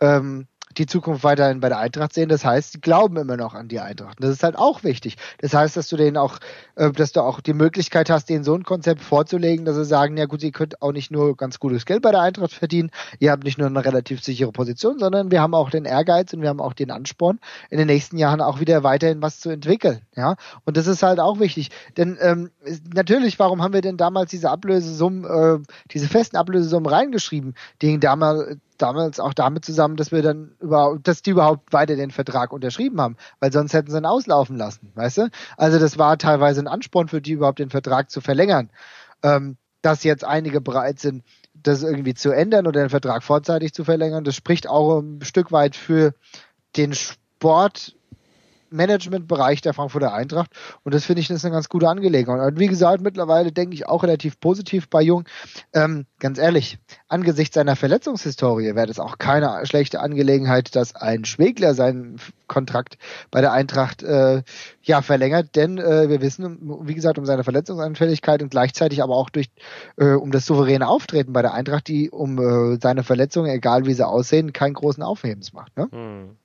die Zukunft weiterhin bei der Eintracht sehen. Das heißt, sie glauben immer noch an die Eintracht. Und das ist halt auch wichtig. Das heißt, dass du denen auch, dass du auch die Möglichkeit hast, denen so ein Konzept vorzulegen, dass sie sagen, ja gut, ihr könnt auch nicht nur ganz gutes Geld bei der Eintracht verdienen, ihr habt nicht nur eine relativ sichere Position, sondern wir haben auch den Ehrgeiz und wir haben auch den Ansporn, in den nächsten Jahren auch wieder weiterhin was zu entwickeln. Ja, und das ist halt auch wichtig. Denn natürlich, warum haben wir denn damals diese Ablösesummen, diese festen Ablösesummen reingeschrieben, die damals auch damit zusammen, dass die überhaupt weiter den Vertrag unterschrieben haben, weil sonst hätten sie ihn auslaufen lassen, weißt du? Also das war teilweise ein Ansporn für die, überhaupt den Vertrag zu verlängern. Dass jetzt einige bereit sind, das irgendwie zu ändern oder den Vertrag vorzeitig zu verlängern, das spricht auch ein Stück weit für den Sportmanagementbereich der Frankfurter Eintracht und das finde ich, das ist eine ganz gute Angelegenheit. Und wie gesagt, mittlerweile denke ich auch relativ positiv bei Jung. Ganz ehrlich, angesichts seiner Verletzungshistorie wäre das auch keine schlechte Angelegenheit, dass ein Schwegler seinen Kontrakt bei der Eintracht verlängert, denn wir wissen, wie gesagt, um seine Verletzungsanfälligkeit und gleichzeitig aber auch um das souveräne Auftreten bei der Eintracht, die um seine Verletzungen, egal wie sie aussehen, keinen großen Aufhebens macht. Ne?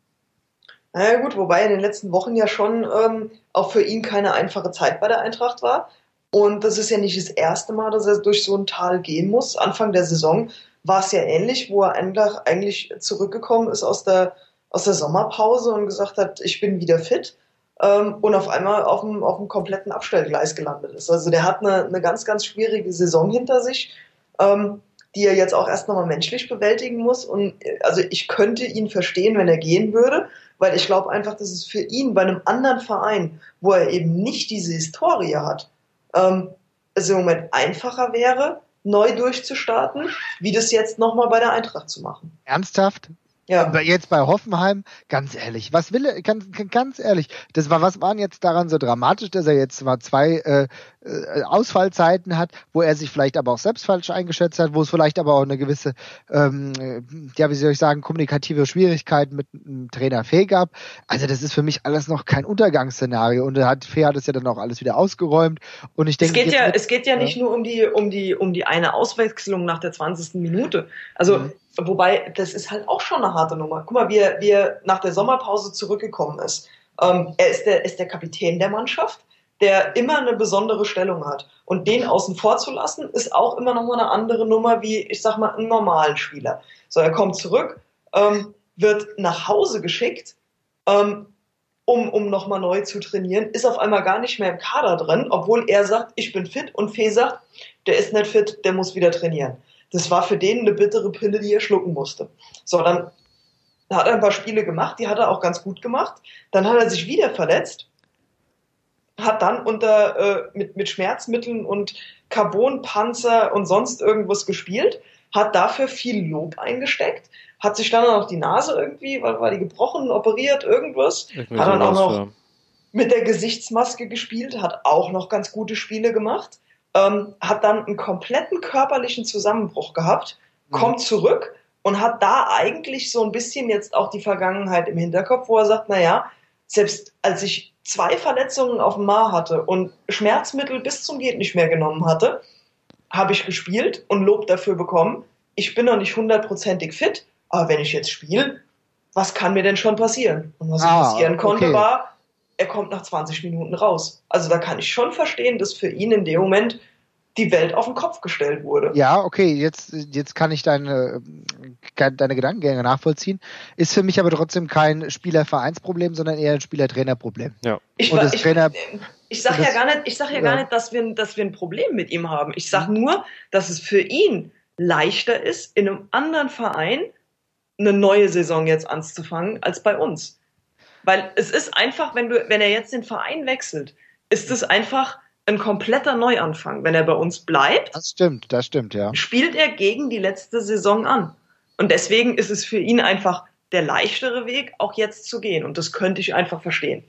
Naja gut, wobei in den letzten Wochen ja schon auch für ihn keine einfache Zeit bei der Eintracht war. Und das ist ja nicht das erste Mal, dass er durch so ein Tal gehen muss. Anfang der Saison war es ja ähnlich, wo er eigentlich zurückgekommen ist aus der Sommerpause und gesagt hat, ich bin wieder fit. Und auf einmal auf dem kompletten Abstellgleis gelandet ist. Also der hat eine ganz, ganz schwierige Saison hinter sich, die er jetzt auch erst nochmal menschlich bewältigen muss. Und also ich könnte ihn verstehen, wenn er gehen würde, weil ich glaube einfach, dass es für ihn bei einem anderen Verein, wo er eben nicht diese Historie hat, es im Moment einfacher wäre, neu durchzustarten, wie das jetzt nochmal bei der Eintracht zu machen. Ernsthaft? Ja. Jetzt bei Hoffenheim, ganz ehrlich, was will er, ganz ehrlich, was waren jetzt daran so dramatisch, dass er jetzt zwar 2 Ausfallzeiten hat, wo er sich vielleicht aber auch selbst falsch eingeschätzt hat, wo es vielleicht aber auch eine gewisse, wie soll ich sagen, kommunikative Schwierigkeiten mit dem Trainer Fee gab. Also das ist für mich alles noch kein Untergangsszenario und Fee hat es ja dann auch alles wieder ausgeräumt und ich denke, es geht ja nicht nur um die eine Auswechslung nach der 20. Minute. Also wobei, das ist halt auch schon eine harte Nummer. Guck mal, wie er nach der Sommerpause zurückgekommen ist. Er ist der Kapitän der Mannschaft, der immer eine besondere Stellung hat. Und den außen vor zu lassen, ist auch immer noch mal eine andere Nummer wie, ich sag mal, einen normalen Spieler. So, er kommt zurück, wird nach Hause geschickt, um nochmal neu zu trainieren, ist auf einmal gar nicht mehr im Kader drin, obwohl er sagt, ich bin fit und Fee sagt, der ist nicht fit, der muss wieder trainieren. Das war für den eine bittere Pille, die er schlucken musste. So, dann hat er ein paar Spiele gemacht, die hat er auch ganz gut gemacht. Dann hat er sich wieder verletzt, hat dann mit Schmerzmitteln und Carbonpanzer und sonst irgendwas gespielt, hat dafür viel Lob eingesteckt, hat sich dann auch noch die Nase irgendwie, war die gebrochen, operiert, irgendwas, hat dann auch noch mit der Gesichtsmaske gespielt, hat auch noch ganz gute Spiele gemacht, hat dann einen kompletten körperlichen Zusammenbruch gehabt, kommt zurück und hat da eigentlich so ein bisschen jetzt auch die Vergangenheit im Hinterkopf, wo er sagt, naja, selbst als ich 2 Verletzungen auf dem Mar hatte und Schmerzmittel bis zum geht nicht mehr genommen hatte, habe ich gespielt und Lob dafür bekommen. Ich bin noch nicht 100%ig fit, aber wenn ich jetzt spiele, was kann mir denn schon passieren? Und was passieren konnte, war, er kommt nach 20 Minuten raus. Also da kann ich schon verstehen, dass für ihn in dem Moment die Welt auf den Kopf gestellt wurde. Ja, okay, jetzt kann ich deine Gedankengänge nachvollziehen. Ist für mich aber trotzdem kein Spieler-Vereinsproblem, sondern eher ein Spieler-Trainer-Problem. Ja. Ich sag ja gar nicht, dass wir ein Problem mit ihm haben. Ich sag nur, dass es für ihn leichter ist, in einem anderen Verein eine neue Saison jetzt anzufangen, als bei uns. Weil es ist einfach, wenn er jetzt den Verein wechselt, ist es einfach ein kompletter Neuanfang. Wenn er bei uns bleibt, das stimmt, ja. Spielt er gegen die letzte Saison an. Und deswegen ist es für ihn einfach der leichtere Weg, auch jetzt zu gehen. Und das könnte ich einfach verstehen.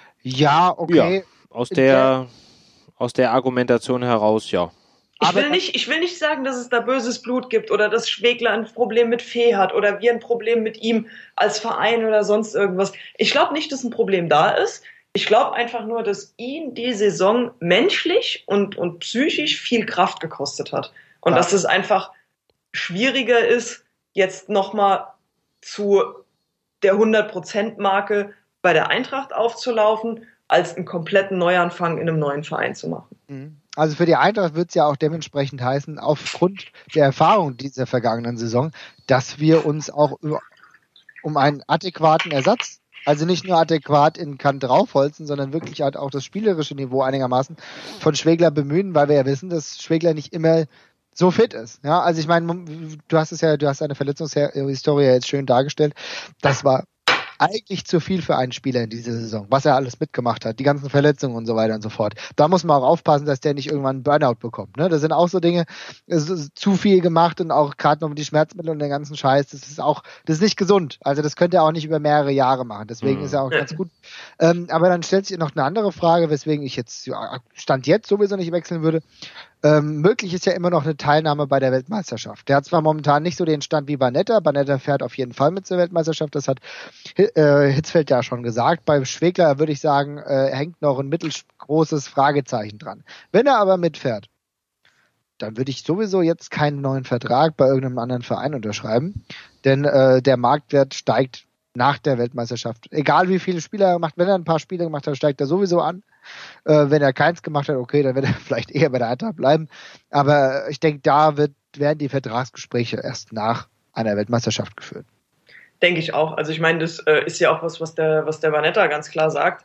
Ja, okay. Ja, aus der Argumentation heraus, ja. Ich will nicht sagen, dass es da böses Blut gibt oder dass Schwegler ein Problem mit Fee hat oder wir ein Problem mit ihm als Verein oder sonst irgendwas. Ich glaube nicht, dass ein Problem da ist. Ich glaube einfach nur, dass ihn die Saison menschlich und psychisch viel Kraft gekostet hat. Und dass es einfach schwieriger ist, jetzt nochmal zu der 100%-Marke bei der Eintracht aufzulaufen, als einen kompletten Neuanfang in einem neuen Verein zu machen. Also für die Eintracht wird es ja auch dementsprechend heißen, aufgrund der Erfahrung dieser vergangenen Saison, dass wir uns auch um einen adäquaten Ersatz, also nicht nur adäquat in Kant draufholzen, sondern wirklich halt auch das spielerische Niveau einigermaßen von Schwegler bemühen, weil wir ja wissen, dass Schwegler nicht immer so fit ist. Ja, also ich meine, du hast eine Verletzungshistorie jetzt schön dargestellt. Das war eigentlich zu viel für einen Spieler in dieser Saison, was er alles mitgemacht hat, die ganzen Verletzungen und so weiter und so fort. Da muss man auch aufpassen, dass der nicht irgendwann einen Burnout bekommt. Ne? Das sind auch so Dinge, zu viel gemacht und auch gerade noch mit die Schmerzmittel und den ganzen Scheiß, das ist nicht gesund. Also das könnte er auch nicht über mehrere Jahre machen. Deswegen ist er auch ganz gut. Aber dann stellt sich noch eine andere Frage, weswegen ich jetzt Stand jetzt sowieso nicht wechseln würde. Möglich ist ja immer noch eine Teilnahme bei der Weltmeisterschaft. Der hat zwar momentan nicht so den Stand wie Banetta. Banetta fährt auf jeden Fall mit zur Weltmeisterschaft. Das hat Hitzfeld ja schon gesagt. Bei Schwegler würde ich sagen, hängt noch ein mittelgroßes Fragezeichen dran. Wenn er aber mitfährt, dann würde ich sowieso jetzt keinen neuen Vertrag bei irgendeinem anderen Verein unterschreiben. Denn der Marktwert steigt nach der Weltmeisterschaft. Egal wie viele Spiele er macht, wenn er ein paar Spiele gemacht hat, steigt er sowieso an. Wenn er keins gemacht hat, okay, dann wird er vielleicht eher bei der Eintracht bleiben. Aber ich denke, werden die Vertragsgespräche erst nach einer Weltmeisterschaft geführt. Denke ich auch. Also ich meine, das ist ja auch was der Banetta ganz klar sagt.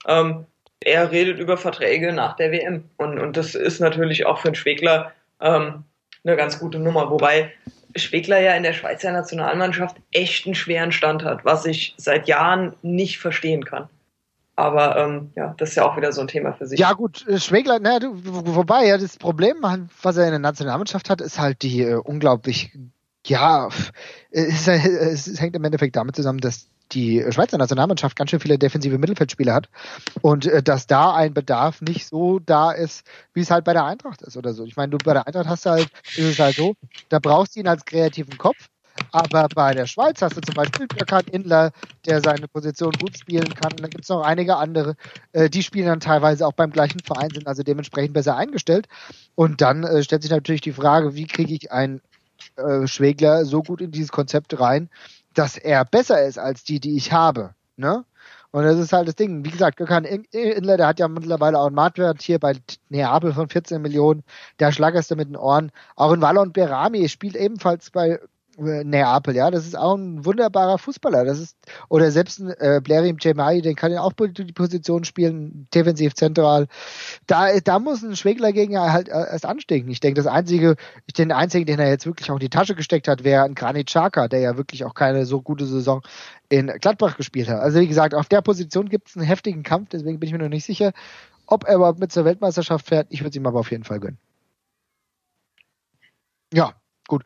Er redet über Verträge nach der WM. Und das ist natürlich auch für einen Schwegler eine ganz gute Nummer. Wobei Schwegler ja in der Schweizer Nationalmannschaft echt einen schweren Stand hat, was ich seit Jahren nicht verstehen kann. Aber das ist ja auch wieder so ein Thema für sich. Ja gut, Schwegler, wobei ja das Problem, was er in der Nationalmannschaft hat, ist halt die unglaublich Ja, es hängt im Endeffekt damit zusammen, dass die Schweizer Nationalmannschaft ganz schön viele defensive Mittelfeldspieler hat und dass da ein Bedarf nicht so da ist, wie es halt bei der Eintracht ist oder so. Ich meine, bei der Eintracht ist es halt so, da brauchst du ihn als kreativen Kopf, aber bei der Schweiz hast du zum Beispiel Gökhan Inler, der seine Position gut spielen kann. Und dann gibt es noch einige andere, die spielen dann teilweise auch beim gleichen Verein, sind also dementsprechend besser eingestellt. Und dann stellt sich natürlich die Frage, wie kriege ich einen Schwegler so gut in dieses Konzept rein, dass er besser ist als die ich habe, ne? Und das ist halt das Ding. Wie gesagt, Gökhan Inler, der hat ja mittlerweile auch einen Marktwert hier bei Neapel von 14 Millionen. Der schlagerste mit den Ohren. Auch in Valon Berami spielt ebenfalls bei Neapel, ja. Das ist auch ein wunderbarer Fußballer. Das ist, oder selbst ein Blerim Cemai, den kann ja auch die Position spielen, defensiv zentral. Da muss ein Schwegler gegen halt erst anstecken. Ich denke, den einzigen, den er jetzt wirklich auch in die Tasche gesteckt hat, wäre ein Granit Xhaka, der ja wirklich auch keine so gute Saison in Gladbach gespielt hat. Also wie gesagt, auf der Position gibt es einen heftigen Kampf, deswegen bin ich mir noch nicht sicher, ob er überhaupt mit zur Weltmeisterschaft fährt. Ich würde es ihm aber auf jeden Fall gönnen. Ja, gut.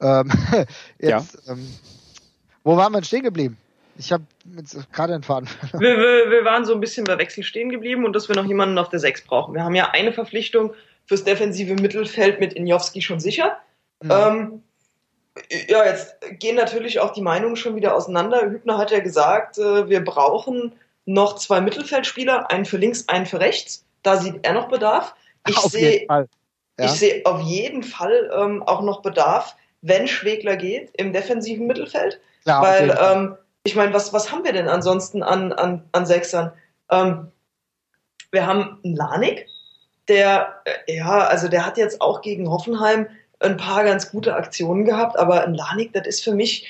Wo waren wir stehen geblieben? Ich habe jetzt gerade einen Faden. Wir waren so ein bisschen bei Wechsel stehen geblieben und dass wir noch jemanden auf der 6 brauchen. Wir haben ja eine Verpflichtung fürs defensive Mittelfeld mit Injowski schon sicher. Mhm. Jetzt gehen natürlich auch die Meinungen schon wieder auseinander. Hübner hat ja gesagt, wir brauchen noch 2 Mittelfeldspieler, einen für links, einen für rechts. Da sieht er noch Bedarf. Ich sehe auf jeden Fall auch noch Bedarf, wenn Schwegler geht, im defensiven Mittelfeld. Klar, weil, ich meine, was haben wir denn ansonsten an Sechsern? Wir haben einen Lanik, der hat jetzt auch gegen Hoffenheim ein paar ganz gute Aktionen gehabt, aber ein Lanik, das ist für mich,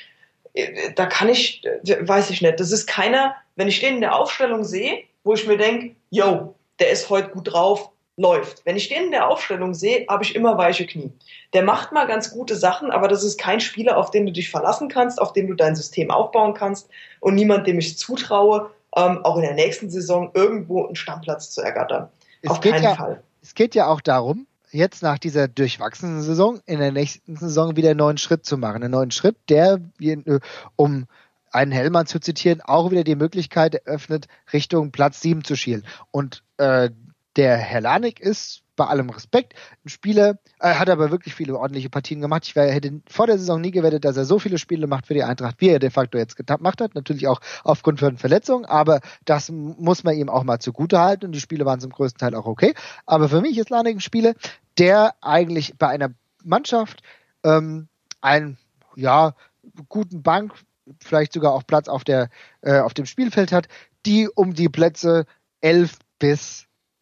weiß ich nicht, das ist keiner, wenn ich den in der Aufstellung sehe, wo ich mir denke, yo, der ist heute gut drauf, läuft. Wenn ich den in der Aufstellung sehe, habe ich immer weiche Knie. Der macht mal ganz gute Sachen, aber das ist kein Spieler, auf den du dich verlassen kannst, auf den du dein System aufbauen kannst und niemand, dem ich zutraue, auch in der nächsten Saison irgendwo einen Stammplatz zu ergattern. Auf keinen Fall. Es geht ja auch darum, jetzt nach dieser durchwachsenen Saison in der nächsten Saison wieder einen neuen Schritt zu machen. Einen neuen Schritt, der, um einen Hellmann zu zitieren, auch wieder die Möglichkeit eröffnet, Richtung Platz 7 zu schielen. Und der Herr Lanik ist, bei allem Respekt, ein Spieler, hat aber wirklich viele ordentliche Partien gemacht. Ich hätte vor der Saison nie gewettet, dass er so viele Spiele macht für die Eintracht, wie er de facto jetzt gemacht hat. Natürlich auch aufgrund von Verletzungen, aber das muss man ihm auch mal zugutehalten und die Spiele waren zum größten Teil auch okay. Aber für mich ist Lanik ein Spieler, der eigentlich bei einer Mannschaft einen guten Bank, vielleicht sogar auch Platz auf dem Spielfeld hat, die um die Plätze 11 bis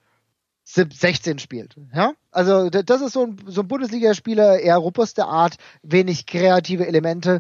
16 spielt. Ja? Also das ist so ein Bundesligaspieler, eher robuste Art, wenig kreative Elemente.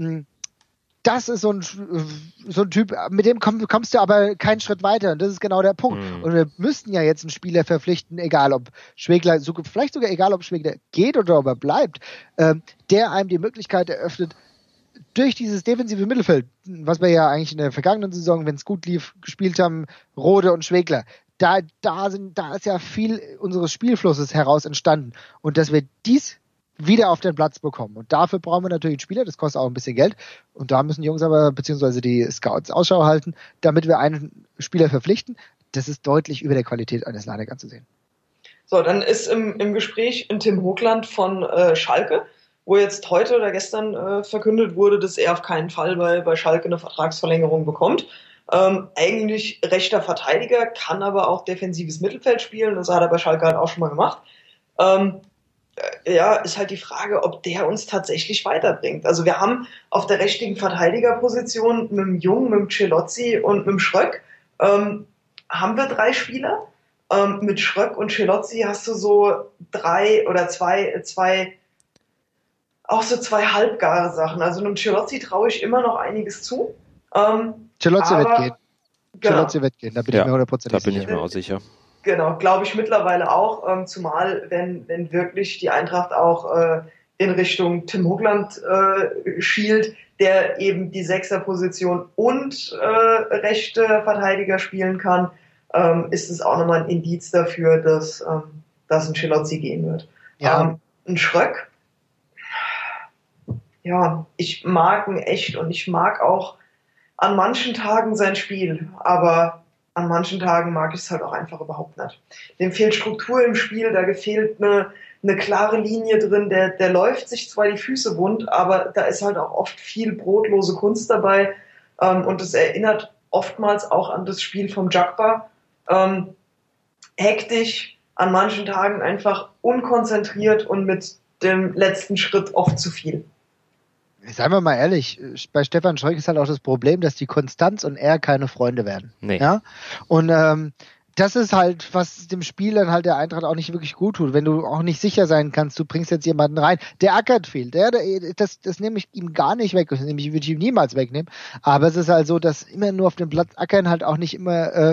Das ist so ein Typ, mit dem kommst du aber keinen Schritt weiter. Und das ist genau der Punkt. Und wir müssten ja jetzt einen Spieler verpflichten, egal ob Schwegler, vielleicht sogar egal ob Schwegler geht oder ob er bleibt, der einem die Möglichkeit eröffnet, durch dieses defensive Mittelfeld, was wir ja eigentlich in der vergangenen Saison, wenn es gut lief, gespielt haben, Rode und Schwegler, da ist ja viel unseres Spielflusses heraus entstanden. Und dass wir dies wieder auf den Platz bekommen. Und dafür brauchen wir natürlich einen Spieler, das kostet auch ein bisschen Geld. Und da müssen die Jungs aber, beziehungsweise die Scouts Ausschau halten, damit wir einen Spieler verpflichten. Das ist deutlich über der Qualität eines Lanek anzusehen. So, dann ist im Gespräch ein Tim Hoogland von Schalke, wo jetzt heute oder gestern verkündet wurde, dass er auf keinen Fall bei Schalke eine Vertragsverlängerung bekommt. Eigentlich rechter Verteidiger, kann aber auch defensives Mittelfeld spielen. Das hat er bei Schalke halt auch schon mal gemacht. Ist halt die Frage, ob der uns tatsächlich weiterbringt. Also wir haben auf der rechten Verteidigerposition mit dem Jung, mit dem Celozzi und mit dem Schröck haben wir 3 Spieler. Mit Schröck und Celozzi hast du so 3 oder 2 auch so 2 halbgare Sachen. Also einem Celozzi traue ich immer noch einiges zu. Celozzi wird gehen. Genau. Celozzi wird gehen, da bin ich mir 100% sicher. Da bin ich mir auch sicher. Genau, glaube ich mittlerweile auch, zumal wenn wirklich die Eintracht auch in Richtung Tim Hoogland schielt, der eben die 6er-Position und rechte Verteidiger spielen kann, ist es auch nochmal ein Indiz dafür, dass ein Celozzi gehen wird. Ja. Ein Schröck, ja, ich mag ihn echt und ich mag auch an manchen Tagen sein Spiel, aber an manchen Tagen mag ich es halt auch einfach überhaupt nicht. Dem fehlt Struktur im Spiel, da gefehlt eine klare Linie drin, der läuft sich zwar die Füße wund, aber da ist halt auch oft viel brotlose Kunst dabei, und es erinnert oftmals auch an das Spiel vom Jagba. Hektisch, an manchen Tagen einfach unkonzentriert und mit dem letzten Schritt oft zu viel. Seien wir mal ehrlich, bei Stefan Schröck ist halt auch das Problem, dass die Konstanz und er keine Freunde werden. Nee. Ja? Und das ist halt, was dem Spiel dann halt der Eintracht auch nicht wirklich gut tut. Wenn du auch nicht sicher sein kannst, du bringst jetzt jemanden rein, der ackert viel. Das nehme ich ihm gar nicht weg. Das würde ich ihm niemals wegnehmen. Aber es ist halt so, dass immer nur auf dem Platz ackern halt auch nicht immer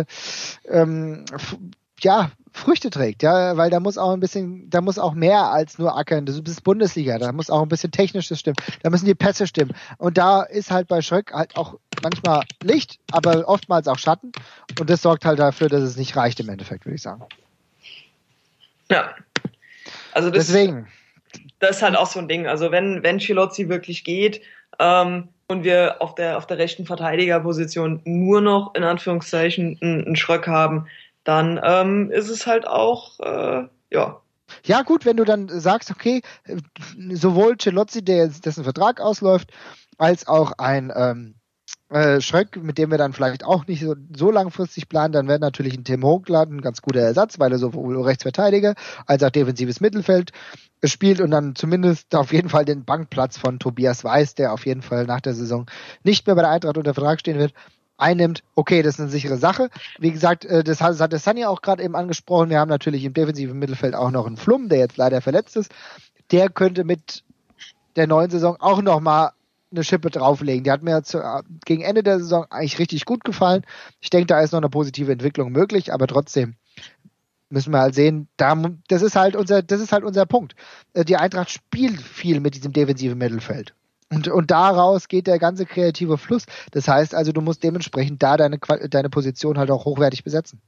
Früchte trägt, ja, weil da muss auch mehr als nur ackern. Das ist Bundesliga, da muss auch ein bisschen Technisches stimmen, da müssen die Pässe stimmen. Und da ist halt bei Schröck halt auch manchmal Licht, aber oftmals auch Schatten. Und das sorgt halt dafür, dass es nicht reicht im Endeffekt, würde ich sagen. Ja. Also deswegen. Das ist halt auch so ein Ding. Also wenn Chilozzi wirklich geht, und wir auf der rechten Verteidigerposition nur noch in Anführungszeichen einen Schröck haben, dann ist es halt auch, ja. Ja gut, wenn du dann sagst, okay, sowohl Chilozzi, dessen Vertrag ausläuft, als auch ein Schröck, mit dem wir dann vielleicht auch nicht so langfristig planen, dann wäre natürlich ein Tim Hochland ein ganz guter Ersatz, weil er sowohl Rechtsverteidiger als auch defensives Mittelfeld spielt und dann zumindest auf jeden Fall den Bankplatz von Tobias Weiß, der auf jeden Fall nach der Saison nicht mehr bei der Eintracht unter Vertrag stehen wird, einnimmt. Okay, das ist eine sichere Sache. Wie gesagt, das hat der Sunny auch gerade eben angesprochen. Wir haben natürlich im defensiven Mittelfeld auch noch einen Flum, der jetzt leider verletzt ist. Der könnte mit der neuen Saison auch nochmal eine Schippe drauflegen. Die hat mir gegen Ende der Saison eigentlich richtig gut gefallen. Ich denke, da ist noch eine positive Entwicklung möglich, aber trotzdem müssen wir halt sehen, das ist halt unser Punkt. Die Eintracht spielt viel mit diesem defensiven Mittelfeld. Und daraus geht der ganze kreative Fluss. Das heißt also, du musst dementsprechend da deine Position halt auch hochwertig besetzen.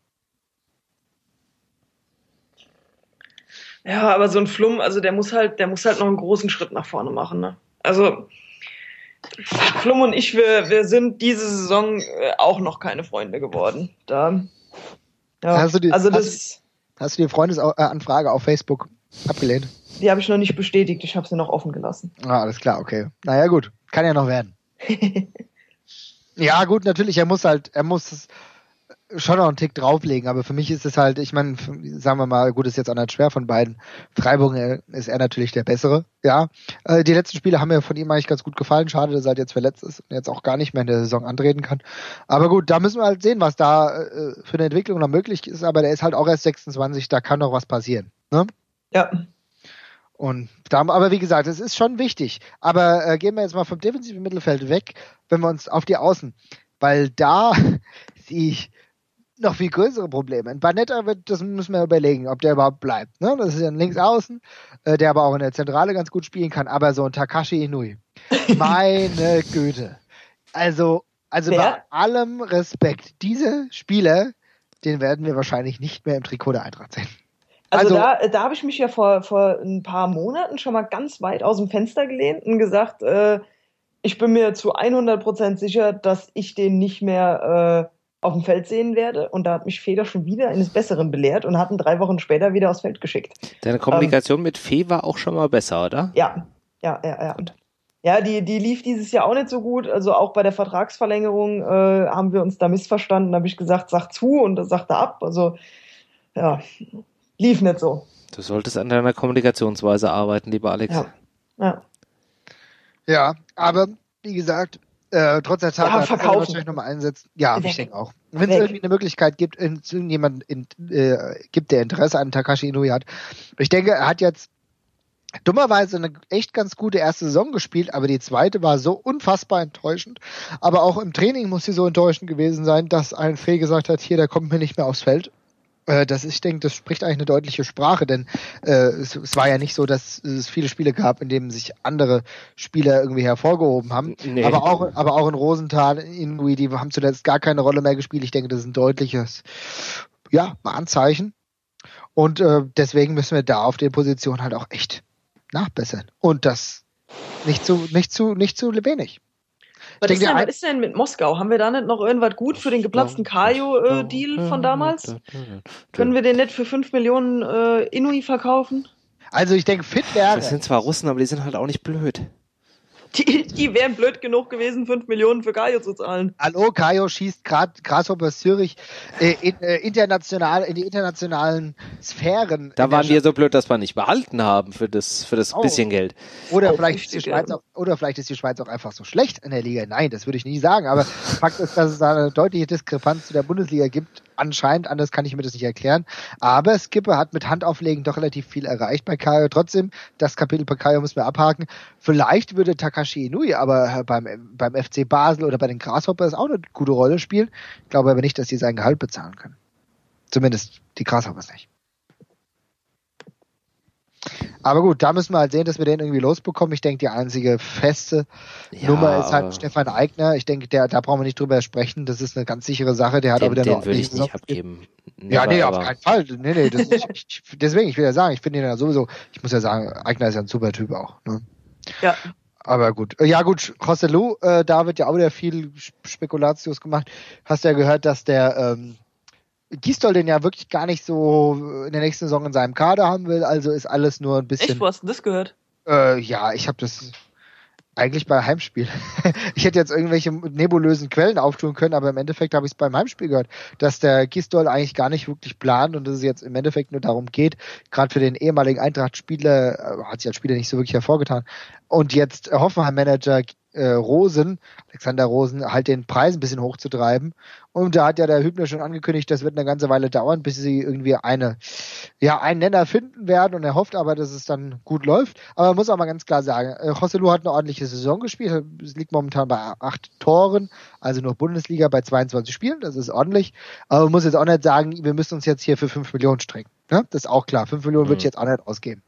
Ja, aber so ein Flum, also der muss halt noch einen großen Schritt nach vorne machen, ne? Also Flum und ich, wir sind diese Saison auch noch keine Freunde geworden. Hast du die Freundesanfrage auf Facebook abgelehnt? Die habe ich noch nicht bestätigt, ich habe sie noch offen gelassen. Ah, alles klar, okay. Naja gut, kann ja noch werden. Ja gut, natürlich, er muss schon noch einen Tick drauflegen, aber für mich ist es halt, ich meine, sagen wir mal, gut, ist jetzt auch nicht schwer von beiden. Freiburg ist er natürlich der Bessere, ja. Die letzten Spiele haben mir von ihm eigentlich ganz gut gefallen. Schade, dass er halt jetzt verletzt ist und jetzt auch gar nicht mehr in der Saison antreten kann. Aber gut, da müssen wir halt sehen, was da für eine Entwicklung noch möglich ist, aber der ist halt auch erst 26, da kann noch was passieren, ne? Ja. Aber wie gesagt, es ist schon wichtig. Aber gehen wir jetzt mal vom defensiven Mittelfeld weg, wenn wir uns auf die Außen, weil da sehe ich noch viel größere Probleme. Ein Barnetta das müssen wir überlegen, ob der überhaupt bleibt. Ne? Das ist ja ein Linksaußen, der aber auch in der Zentrale ganz gut spielen kann, aber so ein Takashi Inui. Meine Güte. Also bei allem Respekt, diese Spieler, den werden wir wahrscheinlich nicht mehr im Trikot der Eintracht sehen. Also da habe ich mich ja vor ein paar Monaten schon mal ganz weit aus dem Fenster gelehnt und gesagt, ich bin mir zu 100% sicher, dass ich den nicht mehr auf dem Feld sehen werde. Und da hat mich Feder schon wieder eines Besseren belehrt und hat ihn 3 Wochen später wieder aufs Feld geschickt. Deine Kommunikation mit Fee war auch schon mal besser, oder? Ja. Ja, die lief dieses Jahr auch nicht so gut. Also auch bei der Vertragsverlängerung haben wir uns da missverstanden. Da habe ich gesagt, sag zu, und das sagt er ab. Also ja, lief nicht so. Du solltest an deiner Kommunikationsweise arbeiten, lieber Alex. Ja, aber wie gesagt, trotz der Tatsache, dass er wahrscheinlich nochmal einsetzt. Ja, ich denke auch. Wenn es irgendwie eine Möglichkeit gibt, irgendjemanden gibt, der Interesse an Takashi Inui hat. Ich denke, er hat jetzt dummerweise eine echt ganz gute erste Saison gespielt, aber die zweite war so unfassbar enttäuschend. Aber auch im Training muss sie so enttäuschend gewesen sein, dass ein Fee gesagt hat, hier, der kommt mir nicht mehr aufs Feld. Ich denke, das spricht eigentlich eine deutliche Sprache, denn es war ja nicht so, dass es viele Spiele gab, in denen sich andere Spieler irgendwie hervorgehoben haben. Nee. Aber auch in Rosenthal, Inui, die haben zuletzt gar keine Rolle mehr gespielt. Ich denke, das ist ein deutliches Warnzeichen. Und deswegen müssen wir da auf der Position halt auch echt nachbessern. Und das nicht zu wenig. Was ist denn mit Moskau? Haben wir da nicht noch irgendwas gut für den geplatzten Kajo-Deal von damals? Können wir den nicht für 5 Millionen Inui verkaufen? Also ich denke, fit wäre. Das sind zwar Russen, aber die sind halt auch nicht blöd. Die wären blöd genug gewesen, 5 Millionen für Kajo zu zahlen. Hallo, Kajo schießt gerade Grasshopper Zürich in die internationalen Sphären. Da waren wir so blöd, dass wir nicht behalten haben für das bisschen Geld. Oder vielleicht ist die Schweiz auch einfach so schlecht in der Liga. Nein, das würde ich nie sagen. Aber Fakt ist, dass es da eine deutliche Diskrepanz zu der Bundesliga gibt. Anscheinend, anders kann ich mir das nicht erklären. Aber Skipper hat mit Handauflegen doch relativ viel erreicht bei Kajo. Trotzdem, das Kapitel bei Kajo müssen wir abhaken. Vielleicht würde Takashi Inui aber beim FC Basel oder bei den Grasshoppers auch eine gute Rolle spielen. Ich glaube aber nicht, dass die sein Gehalt bezahlen können. Zumindest die Grasshoppers nicht. Aber gut, da müssen wir halt sehen, dass wir den irgendwie losbekommen. Ich denke, die einzige feste Nummer ist halt Stefan Aigner. Ich denke, da brauchen wir nicht drüber sprechen. Das ist eine ganz sichere Sache. Der hat auch wieder den würde ich nicht abgeben. Auf keinen Fall. Nee, deswegen, ich will ja sagen, ich finde ihn ja sowieso, ich muss ja sagen, Aigner ist ja ein super Typ auch. Ne? Ja. Aber gut. Ja gut, Joselu, da wird ja auch wieder viel Spekulatius gemacht. Hast ja gehört, dass der Gisdol den ja wirklich gar nicht so in der nächsten Saison in seinem Kader haben will, also ist alles nur ein bisschen... Echt, wo hast du das gehört? Ja, ich habe das eigentlich bei Heimspiel. Ich hätte jetzt irgendwelche nebulösen Quellen auftun können, aber im Endeffekt habe ich es beim Heimspiel gehört, dass der Gisdol eigentlich gar nicht wirklich plant und dass es jetzt im Endeffekt nur darum geht, gerade für den ehemaligen Eintracht-Spieler, hat sich als Spieler nicht so wirklich hervorgetan, und jetzt Hoffenheim-Manager Alexander Rosen, halt den Preis ein bisschen hochzutreiben. Und da hat ja der Hübner schon angekündigt, das wird eine ganze Weile dauern, bis sie irgendwie einen Nenner finden werden, und er hofft aber, dass es dann gut läuft. Aber man muss auch mal ganz klar sagen, Joselu hat eine ordentliche Saison gespielt, es liegt momentan bei 8 Toren, also nur Bundesliga bei 22 Spielen, das ist ordentlich. Aber man muss jetzt auch nicht sagen, wir müssen uns jetzt hier für 5 Millionen strecken. Ne? Das ist auch klar, 5 Millionen würde ich jetzt auch nicht ausgeben.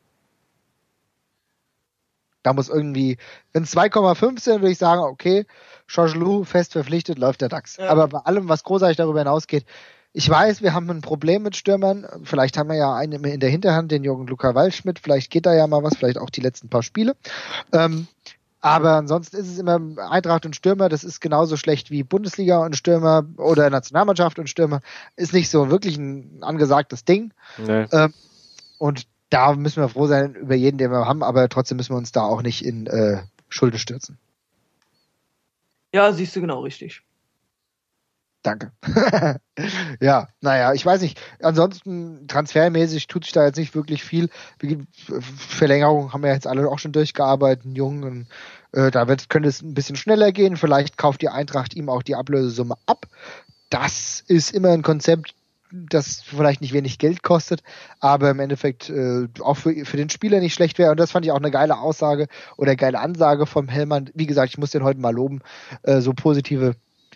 Da muss irgendwie, wenn es 2,5 sind, würde ich sagen, okay, Joselu fest verpflichtet, läuft der DAX. Ja. Aber bei allem, was großartig darüber hinausgeht, ich weiß, wir haben ein Problem mit Stürmern. Vielleicht haben wir ja einen in der Hinterhand, den Jürgen Luca Waldschmidt. Vielleicht geht da ja mal was, vielleicht auch die letzten paar Spiele. Aber ansonsten ist es immer Eintracht und Stürmer, das ist genauso schlecht wie Bundesliga und Stürmer oder Nationalmannschaft und Stürmer. Ist nicht so wirklich ein angesagtes Ding. Nee. Und da müssen wir froh sein über jeden, den wir haben, aber trotzdem müssen wir uns da auch nicht in Schulden stürzen. Ja, siehst du genau richtig. Danke. Ja, naja, ich weiß nicht. Ansonsten transfermäßig tut sich da jetzt nicht wirklich viel. Verlängerung haben wir jetzt alle auch schon durchgearbeitet, Jungen. Könnte es ein bisschen schneller gehen. Vielleicht kauft die Eintracht ihm auch die Ablösesumme ab. Das ist immer ein Konzept, das vielleicht nicht wenig Geld kostet, aber im Endeffekt auch für den Spieler nicht schlecht wäre. Und das fand ich auch eine geile Aussage oder geile Ansage vom Hellmann. Wie gesagt, ich muss den heute mal loben. So positive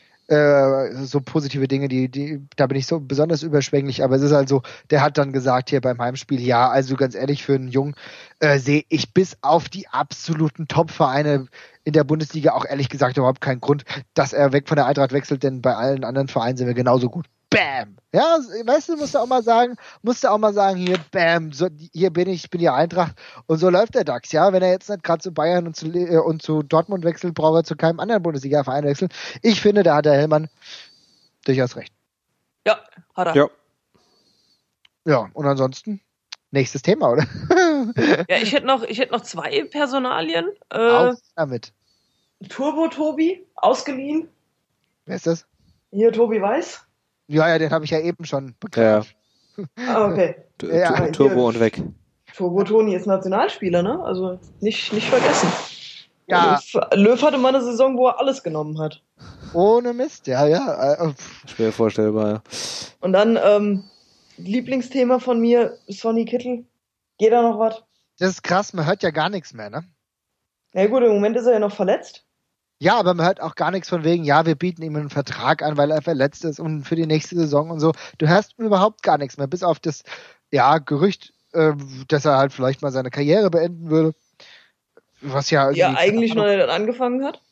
Dinge, da bin ich so besonders überschwänglich, aber es ist halt so, der hat dann gesagt hier beim Heimspiel, ja, also ganz ehrlich, für einen Jungen sehe ich bis auf die absoluten Top-Vereine in der Bundesliga auch ehrlich gesagt überhaupt keinen Grund, dass er weg von der Eintracht wechselt, denn bei allen anderen Vereinen sind wir genauso gut. Bam! Ja, weißt du, musst du auch mal sagen, hier, bam, so, hier bin ich die Eintracht, und so läuft der DAX, ja. Wenn er jetzt nicht gerade zu Bayern und zu Dortmund wechselt, braucht er zu keinem anderen Bundesliga-Verein wechseln. Ich finde, da hat der Hellmann durchaus recht. Ja, hat er. Ja, und ansonsten, nächstes Thema, oder? Ja, ich hätte noch 2 Personalien. Auf damit. Turbo Tobi, ausgeliehen. Wer ist das? Hier, Tobi Weiß. Ja, den habe ich ja eben schon bekannt. Ja. Okay. Turbo und weg. Turbo Toni ist Nationalspieler, ne? Also nicht vergessen. Ja. Löw hatte mal eine Saison, wo er alles genommen hat. Ohne Mist, ja. Schwer vorstellbar, ja. Und dann Lieblingsthema von mir, Sonny Kittel. Geht da noch was? Das ist krass, man hört ja gar nichts mehr, ne? Na gut, im Moment ist er ja noch verletzt. Ja, aber man hört auch gar nichts von wegen, ja, wir bieten ihm einen Vertrag an, weil er verletzt ist und für die nächste Saison und so. Du hörst überhaupt gar nichts mehr, bis auf das Gerücht, dass er halt vielleicht mal seine Karriere beenden würde. Was ja eigentlich noch nicht angefangen hat.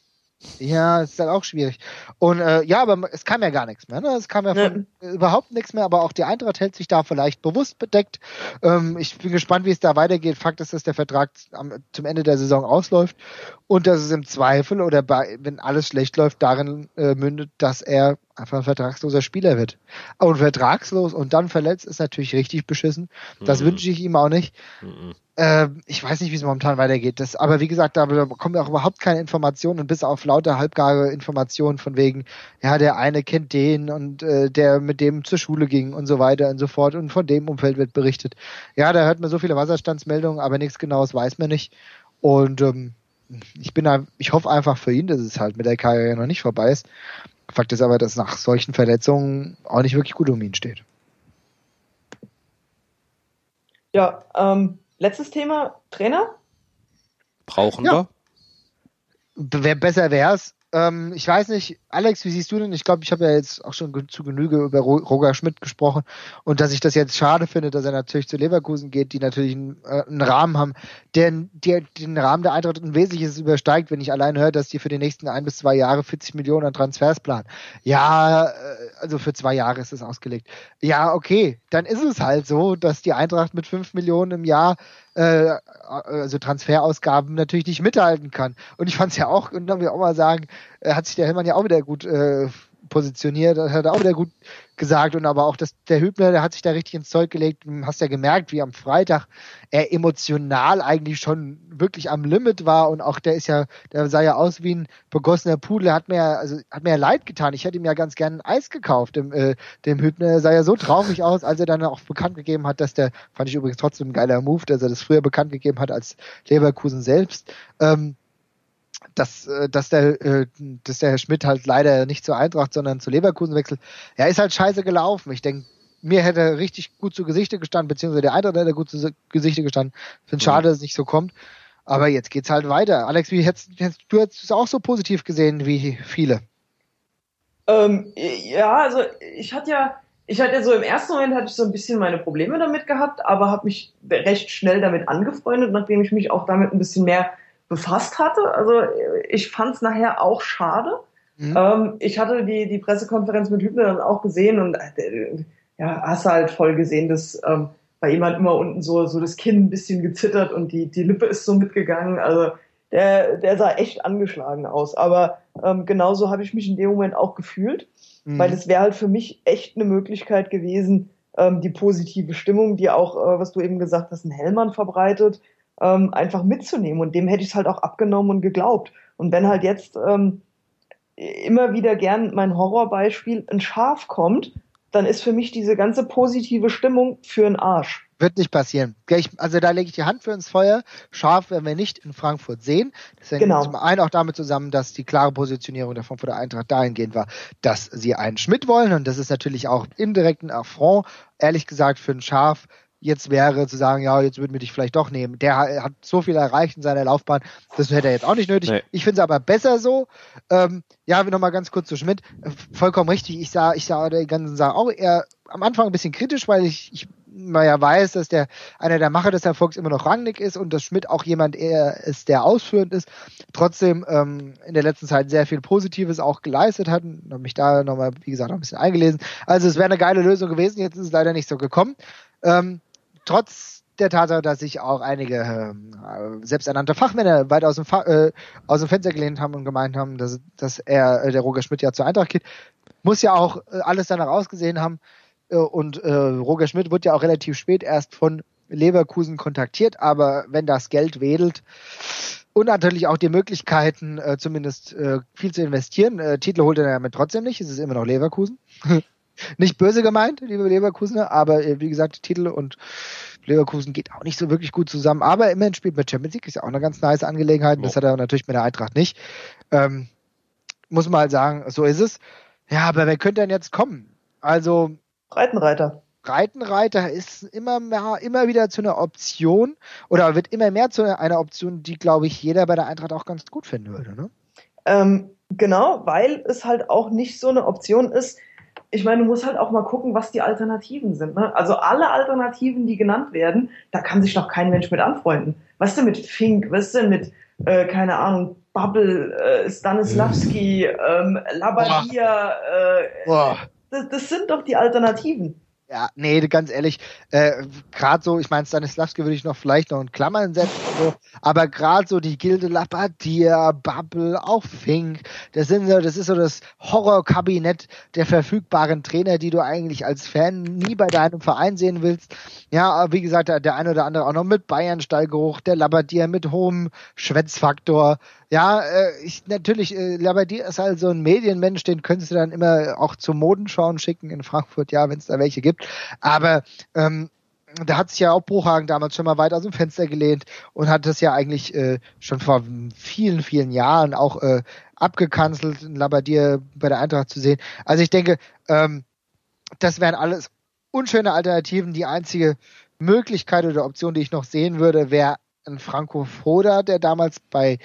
Ja, ist halt auch schwierig. Und aber es kam ja gar nichts mehr. Ne? Es kam ja von überhaupt nichts mehr, aber auch die Eintracht hält sich da vielleicht bewusst bedeckt. Ich bin gespannt, wie es da weitergeht. Fakt ist, dass der Vertrag zum Ende der Saison ausläuft und dass es im Zweifel oder wenn alles schlecht läuft, darin mündet, dass er einfach ein vertragsloser Spieler wird. Und vertragslos und dann verletzt ist natürlich richtig beschissen. Das wünsche ich ihm auch nicht. Ich weiß nicht, wie es momentan weitergeht. Aber wie gesagt, da bekommen wir auch überhaupt keine Informationen und bis auf lauter halbgare Informationen von wegen, ja, der eine kennt den und der mit dem zur Schule ging und so weiter und so fort und von dem Umfeld wird berichtet. Ja, da hört man so viele Wasserstandsmeldungen, aber nichts Genaues weiß man nicht. Und ich hoffe einfach für ihn, dass es halt mit der Karriere noch nicht vorbei ist. Fakt ist aber, dass nach solchen Verletzungen auch nicht wirklich gut um ihn steht. Ja, letztes Thema, Trainer? Brauchen wir? Besser wär's. Ich weiß nicht, Alex, wie siehst du denn? Ich glaube, ich habe ja jetzt auch schon zu Genüge über Roger Schmidt gesprochen und dass ich das jetzt schade finde, dass er natürlich zu Leverkusen geht, die natürlich einen Rahmen haben, der den Rahmen der Eintracht ein Wesentliches übersteigt, wenn ich allein höre, dass die für die nächsten 1 bis 2 Jahre 40 Millionen an Transfers planen. Ja, also für 2 Jahre ist es ausgelegt. Ja, okay, dann ist es halt so, dass die Eintracht mit 5 Millionen im Jahr also Transferausgaben natürlich nicht mithalten kann. Und ich fand es ja auch, und dann will ich auch mal sagen, hat sich der Hellmann ja auch wieder gut positioniert, hat er auch wieder gut gesagt und aber auch der Hübner, der hat sich da richtig ins Zeug gelegt. Du hast ja gemerkt, wie am Freitag er emotional eigentlich schon wirklich am Limit war und auch der sah ja aus wie ein begossener Pudel, hat mir ja leid getan. Ich hätte ihm ja ganz gerne ein Eis gekauft. Dem Hübner sah ja so traurig aus, als er dann auch bekannt gegeben hat, fand ich übrigens trotzdem ein geiler Move, dass er das früher bekannt gegeben hat als Leverkusen selbst. Dass der Herr Schmidt halt leider nicht zur Eintracht, sondern zu Leverkusen wechselt. Ja, ist halt scheiße gelaufen. Ich denke, mir hätte er richtig gut zu Gesichte gestanden, beziehungsweise der Eintracht hätte gut zu Gesichte gestanden. Ich finde es schade, dass es nicht so kommt. Aber jetzt geht's halt weiter. Alex, du hättest es auch so positiv gesehen wie viele? Ja, also ich hatte so im ersten Moment hatte ich so ein bisschen meine Probleme damit gehabt, aber habe mich recht schnell damit angefreundet, nachdem ich mich auch damit ein bisschen mehr befasst hatte. Also ich fand es nachher auch schade. Ich hatte die Pressekonferenz mit Hübner dann auch gesehen und hast halt voll gesehen, dass bei ihm halt immer unten so das Kinn ein bisschen gezittert und die Lippe ist so mitgegangen. Also der sah echt angeschlagen aus. Aber genauso habe ich mich in dem Moment auch gefühlt, weil es wäre halt für mich echt eine Möglichkeit gewesen, die positive Stimmung, die auch, was du eben gesagt hast, ein Hellmann verbreitet, einfach mitzunehmen. Und dem hätte ich es halt auch abgenommen und geglaubt. Und wenn halt jetzt immer wieder gern mein Horrorbeispiel ein Schaf kommt, dann ist für mich diese ganze positive Stimmung für den Arsch. Wird nicht passieren. Also da lege ich die Hand für ins Feuer. Schaf werden wir nicht in Frankfurt sehen. Das hängt zum einen auch damit zusammen, dass die klare Positionierung der Frankfurter Eintracht dahingehend war, dass sie einen Schmidt wollen. Und das ist natürlich auch indirekt ein Affront, ehrlich gesagt, für ein Schaf jetzt wäre zu sagen, ja, jetzt würden wir dich vielleicht doch nehmen. Der hat so viel erreicht in seiner Laufbahn, das hätte er jetzt auch nicht nötig. Nee. Ich finde es aber besser so. Nochmal ganz kurz zu Schmidt. Vollkommen richtig. Ich sah die ganzen Sachen auch eher am Anfang ein bisschen kritisch, weil ich ja weiß, dass einer der Macher des Erfolgs immer noch Rangnick ist und dass Schmidt auch jemand eher ist, der ausführend ist. Trotzdem in der letzten Zeit sehr viel Positives auch geleistet hat und habe mich da nochmal, wie gesagt, noch ein bisschen eingelesen. Also es wäre eine geile Lösung gewesen. Jetzt ist es leider nicht so gekommen. Trotz der Tatsache, dass sich auch einige selbsternannte Fachmänner weit aus dem Fenster gelehnt haben und gemeint haben, dass der Roger Schmidt ja zur Eintracht geht, muss ja auch alles danach ausgesehen haben. Und Roger Schmidt wird ja auch relativ spät erst von Leverkusen kontaktiert, aber wenn das Geld wedelt und natürlich auch die Möglichkeiten, zumindest viel zu investieren, Titel holt er damit trotzdem nicht, es ist immer noch Leverkusen. Nicht böse gemeint, liebe Leverkusener, aber wie gesagt, Titel und Leverkusen geht auch nicht so wirklich gut zusammen. Aber immerhin spielt mit Champions League, ist ja auch eine ganz nice Angelegenheit. Das hat er natürlich mit der Eintracht nicht. Muss man halt sagen, so ist es. Ja, aber wer könnte denn jetzt kommen? Also Breitenreiter ist immer wieder zu einer Option oder wird immer mehr zu einer Option, die, glaube ich, jeder bei der Eintracht auch ganz gut finden würde, ne? Genau, weil es halt auch nicht so eine Option ist. Ich meine, du musst halt auch mal gucken, was die Alternativen sind. Ne? Also alle Alternativen, die genannt werden, da kann sich doch kein Mensch mit anfreunden. Was denn mit Fink? Was denn mit, keine Ahnung, Bubble, Stanislavski, Labbadia, das sind doch die Alternativen. Ja, nee, ganz ehrlich, gerade so, ich meine, Stanislavski würde ich noch vielleicht noch in Klammern setzen, so, aber gerade so die Gilde Labbadia, Bubble, auch Fink, das ist so das Horrorkabinett der verfügbaren Trainer, die du eigentlich als Fan nie bei deinem Verein sehen willst. Ja, aber wie gesagt, der eine oder andere auch noch mit Bayern-Stallgeruch, der Labbadia mit hohem Schwätzfaktor. Ja, Labbadia ist halt so ein Medienmensch, den könntest du dann immer auch zur Modenschauen schicken in Frankfurt, ja, wenn es da welche gibt. Aber da hat sich ja auch Bruchhagen damals schon mal weit aus dem Fenster gelehnt und hat das ja eigentlich schon vor vielen, vielen Jahren auch abgekanzelt, Labbadia bei der Eintracht zu sehen. Also ich denke, das wären alles unschöne Alternativen. Die einzige Möglichkeit oder Option, die ich noch sehen würde, wäre ein Franco Foda, der damals bei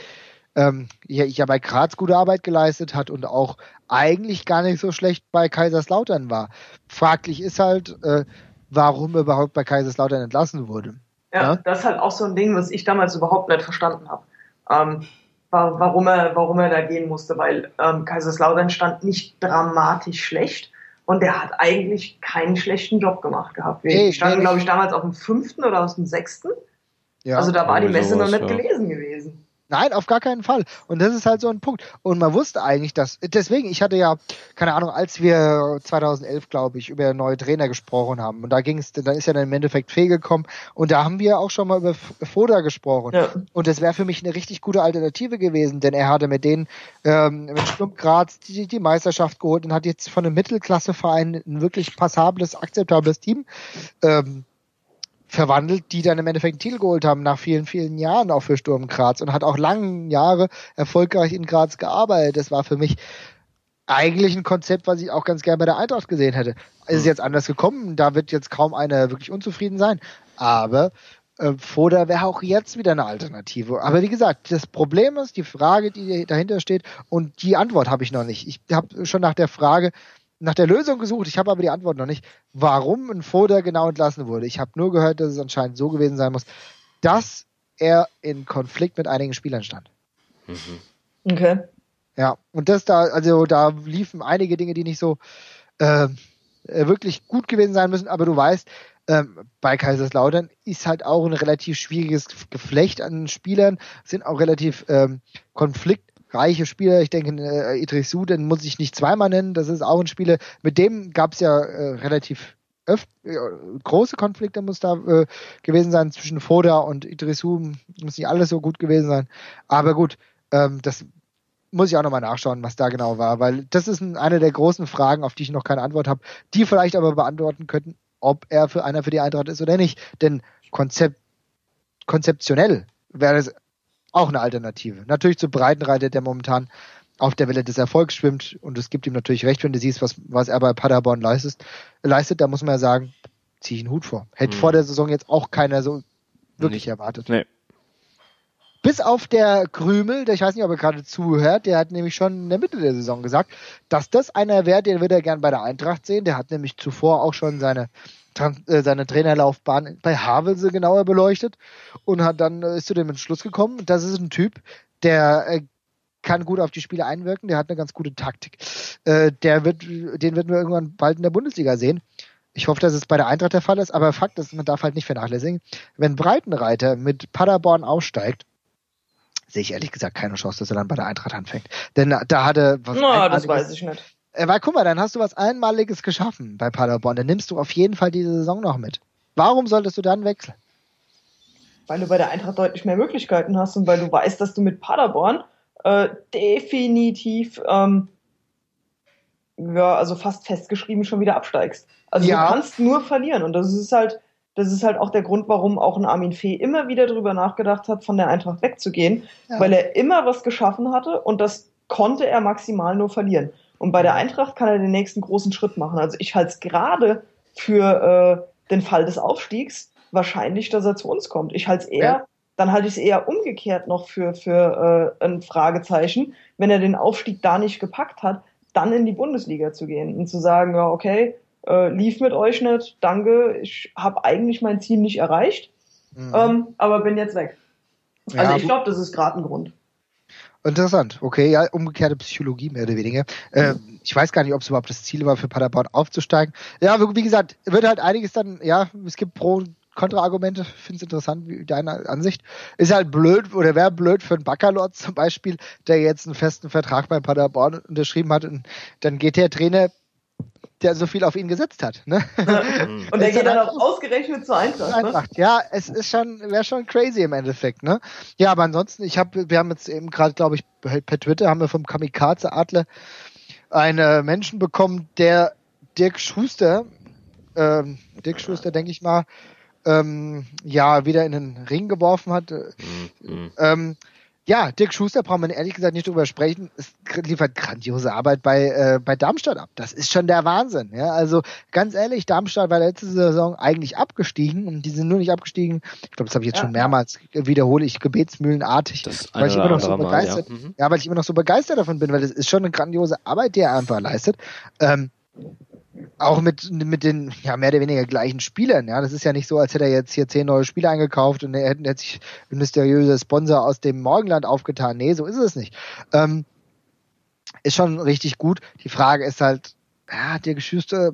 Graz gute Arbeit geleistet hat und auch eigentlich gar nicht so schlecht bei Kaiserslautern war. Fraglich ist halt, warum er überhaupt bei Kaiserslautern entlassen wurde. Ja, das ist halt auch so ein Ding, was ich damals überhaupt nicht verstanden habe. Warum er da gehen musste, weil Kaiserslautern stand nicht dramatisch schlecht und der hat eigentlich keinen schlechten Job gemacht gehabt. Wir standen, glaube ich, damals auf dem 5. oder aus dem 6. Ja, also da war die Messe noch nicht gelesen gewesen. Nein, auf gar keinen Fall. Und das ist halt so ein Punkt. Und man wusste eigentlich, deswegen, ich hatte ja, keine Ahnung, als wir 2011, glaube ich, über neue Trainer gesprochen haben, und da ist ja dann im Endeffekt Fee gekommen, und da haben wir auch schon mal über Foda gesprochen. Ja. Und das wäre für mich eine richtig gute Alternative gewesen, denn er hatte mit denen, mit Sturm Graz die Meisterschaft geholt und hat jetzt von einem Mittelklasseverein ein wirklich passables, akzeptables Team, verwandelt, die dann im Endeffekt einen Titel geholt haben nach vielen, vielen Jahren auch für Sturm Graz und hat auch lange Jahre erfolgreich in Graz gearbeitet. Das war für mich eigentlich ein Konzept, was ich auch ganz gerne bei der Eintracht gesehen hätte. Es ist jetzt anders gekommen, da wird jetzt kaum einer wirklich unzufrieden sein, aber Foda wäre auch jetzt wieder eine Alternative. Aber wie gesagt, das Problem ist, die Frage, die dahinter steht, und die Antwort habe ich noch nicht. Ich habe schon nach der Lösung gesucht, ich habe aber die Antwort noch nicht, warum ein Foda genau entlassen wurde. Ich habe nur gehört, dass es anscheinend so gewesen sein muss, dass er in Konflikt mit einigen Spielern stand. Mhm. Okay. Ja, und da liefen einige Dinge, die nicht so wirklich gut gewesen sein müssen, aber du weißt, bei Kaiserslautern ist halt auch ein relativ schwieriges Geflecht an Spielern, sind auch relativ konfliktreiche Spieler. Ich denke, Idrissou, den muss ich nicht zweimal nennen. Das ist auch ein Spieler, mit dem gab es ja relativ große Konflikte muss da gewesen sein zwischen Foda und Idrissou. Muss nicht alles so gut gewesen sein. Aber gut, das muss ich auch nochmal nachschauen, was da genau war, weil das ist eine der großen Fragen, auf die ich noch keine Antwort habe, die vielleicht aber beantworten könnten, ob er für die Eintracht ist oder nicht. Denn konzeptionell wäre das auch eine Alternative. Natürlich zu Breitenreiter, der momentan auf der Welle des Erfolgs schwimmt, und es gibt ihm natürlich recht, wenn du siehst, was er bei Paderborn leistet, da muss man ja sagen, ziehe ich einen Hut vor. Hätte vor der Saison jetzt auch keiner so wirklich erwartet. Nee. Bis auf der Krümel, ich weiß nicht, ob er gerade zuhört, der hat nämlich schon in der Mitte der Saison gesagt, dass das einer wäre, den würde er gern bei der Eintracht sehen. Der hat nämlich zuvor auch schon seine Trainerlaufbahn bei Havelse genauer beleuchtet und ist zu dem Entschluss gekommen, das ist ein Typ, der kann gut auf die Spiele einwirken, der hat eine ganz gute Taktik. Den werden wir irgendwann bald in der Bundesliga sehen. Ich hoffe, dass es bei der Eintracht der Fall ist, aber Fakt ist, man darf halt nicht vernachlässigen, wenn Breitenreiter mit Paderborn aufsteigt, sehe ich ehrlich gesagt keine Chance, dass er dann bei der Eintracht anfängt. Denn da hat er was Einmaliges. Das weiß ich nicht. Weil guck mal, dann hast du was Einmaliges geschaffen bei Paderborn. Dann nimmst du auf jeden Fall diese Saison noch mit. Warum solltest du dann wechseln? Weil du bei der Eintracht deutlich mehr Möglichkeiten hast und weil du weißt, dass du mit Paderborn definitiv also fast festgeschrieben schon wieder absteigst. Also ja. Du kannst nur verlieren und das ist halt auch der Grund, warum auch ein Armin Fee immer wieder drüber nachgedacht hat, von der Eintracht wegzugehen, weil er immer was geschaffen hatte und das konnte er maximal nur verlieren. Und bei der Eintracht kann er den nächsten großen Schritt machen. Also ich halte es gerade für den Fall des Aufstiegs wahrscheinlich, dass er zu uns kommt. Dann halte ich es eher umgekehrt noch für ein Fragezeichen, wenn er den Aufstieg da nicht gepackt hat, dann in die Bundesliga zu gehen und zu sagen, ja okay, lief mit euch nicht, danke, ich habe eigentlich mein Ziel nicht erreicht, aber bin jetzt weg. Also ich glaube, das ist gerade ein Grund. Interessant, okay, ja, umgekehrte Psychologie mehr oder weniger. Ich weiß gar nicht, ob es überhaupt das Ziel war, für Paderborn aufzusteigen. Ja, wie gesagt, wird halt einiges dann, ja, es gibt Pro- und Kontraargumente, finde es interessant, wie deine Ansicht. Ist halt blöd, oder wäre blöd für einen Baccalords zum Beispiel, der jetzt einen festen Vertrag bei Paderborn unterschrieben hat und dann geht der Trainer, der so viel auf ihn gesetzt hat. Ne? Und der geht dann auch ausgerechnet zur Eintracht. Ne? Ja, es ist wäre schon crazy im Endeffekt. Ne? Ja, aber ansonsten, wir haben jetzt eben gerade, glaube ich, per Twitter haben wir vom Kamikaze-Adler einen Menschen bekommen, der Dirk Schuster, denke ich mal, ja, wieder in den Ring geworfen hat. Ja, Dirk Schuster braucht man ehrlich gesagt nicht drüber sprechen. Es liefert grandiose Arbeit bei Darmstadt ab. Das ist schon der Wahnsinn. Ja, also ganz ehrlich, Darmstadt war letzte Saison eigentlich abgestiegen und die sind nur nicht abgestiegen. Ich glaube, das habe ich jetzt schon mehrmals wiederhole ich gebetsmühlenartig, weil ich immer noch so begeistert, weil ich immer noch so begeistert davon bin, weil das ist schon eine grandiose Arbeit, die er einfach leistet. Auch mit den ja mehr oder weniger gleichen Spielern. Ja, das ist ja nicht so, als hätte er jetzt hier 10 neue Spieler eingekauft und er hätte sich ein mysteriöser Sponsor aus dem Morgenland aufgetan. Nee, so ist es nicht. Ist schon richtig gut. Die Frage ist halt, ja, der Geschüster,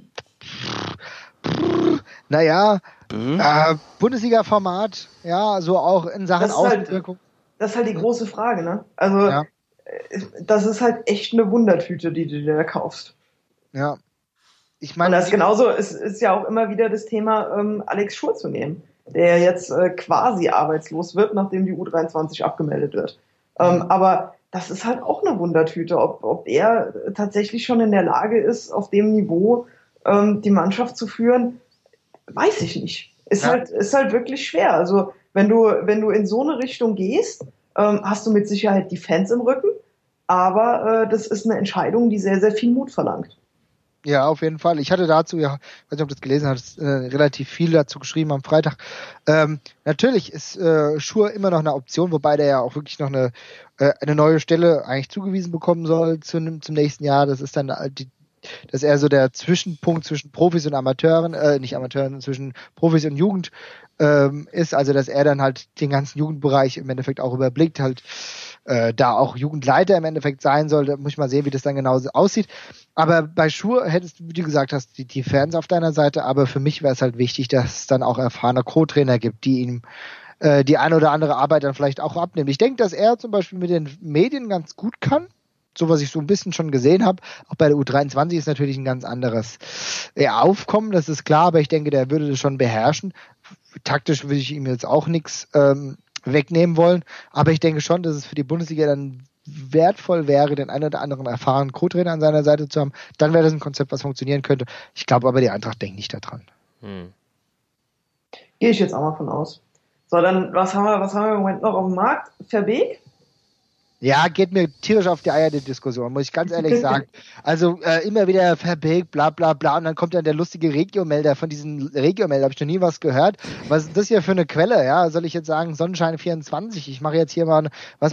Bundesliga-Format, ja, so auch in Sachen Außenwirkung. Das ist halt die große Frage, ne? Also, das ist halt echt eine Wundertüte, die du dir da kaufst. Ja. Ich meine, und das genauso ist ja auch immer wieder das Thema, Alex Schur zu nehmen, der jetzt quasi arbeitslos wird, nachdem die U23 abgemeldet wird. Aber das ist halt auch eine Wundertüte, ob er tatsächlich schon in der Lage ist, auf dem Niveau die Mannschaft zu führen, weiß ich nicht. Ist halt wirklich schwer. Also wenn du in so eine Richtung gehst, hast du mit Sicherheit die Fans im Rücken, aber das ist eine Entscheidung, die sehr, sehr viel Mut verlangt. Ja, auf jeden Fall. Ich hatte dazu, ja, weiß nicht, ob du das gelesen hast, relativ viel dazu geschrieben am Freitag. Natürlich ist Schur immer noch eine Option, wobei der ja auch wirklich noch eine neue Stelle eigentlich zugewiesen bekommen soll zum nächsten Jahr. Das ist dann das ist eher so der Zwischenpunkt zwischen Profis und Amateuren, nicht Amateuren, zwischen Profis und Jugend ist, also dass er dann halt den ganzen Jugendbereich im Endeffekt auch überblickt, halt da auch Jugendleiter im Endeffekt sein soll. Da muss ich mal sehen, wie das dann genauso aussieht. Aber bei Schur hättest du, wie du gesagt hast, die Fans auf deiner Seite, aber für mich wäre es halt wichtig, dass es dann auch erfahrene Co-Trainer gibt, die ihm die eine oder andere Arbeit dann vielleicht auch abnehmen. Ich denke, dass er zum Beispiel mit den Medien ganz gut kann, so was ich so ein bisschen schon gesehen habe. Auch bei der U23 ist natürlich ein ganz anderes Aufkommen, das ist klar, aber ich denke, der würde das schon beherrschen. Taktisch würde ich ihm jetzt auch nichts wegnehmen wollen, aber ich denke schon, dass es für die Bundesliga dann wertvoll wäre, den einen oder anderen erfahrenen Co-Trainer an seiner Seite zu haben. Dann wäre das ein Konzept, was funktionieren könnte. Ich glaube aber, die Eintracht denkt nicht daran. Gehe ich jetzt auch mal von aus. So, dann, was haben wir im Moment noch auf dem Markt? Verbeek? Ja, geht mir tierisch auf die Eier, die Diskussion, muss ich ganz ehrlich sagen. Also immer wieder Verbeek, bla bla bla, und dann kommt dann der lustige Regiomelder. Von diesem Regiomelder habe ich noch nie was gehört. Was ist das hier für eine Quelle? Ja, soll ich jetzt sagen Sonnenschein 24? Ich mache jetzt hier mal,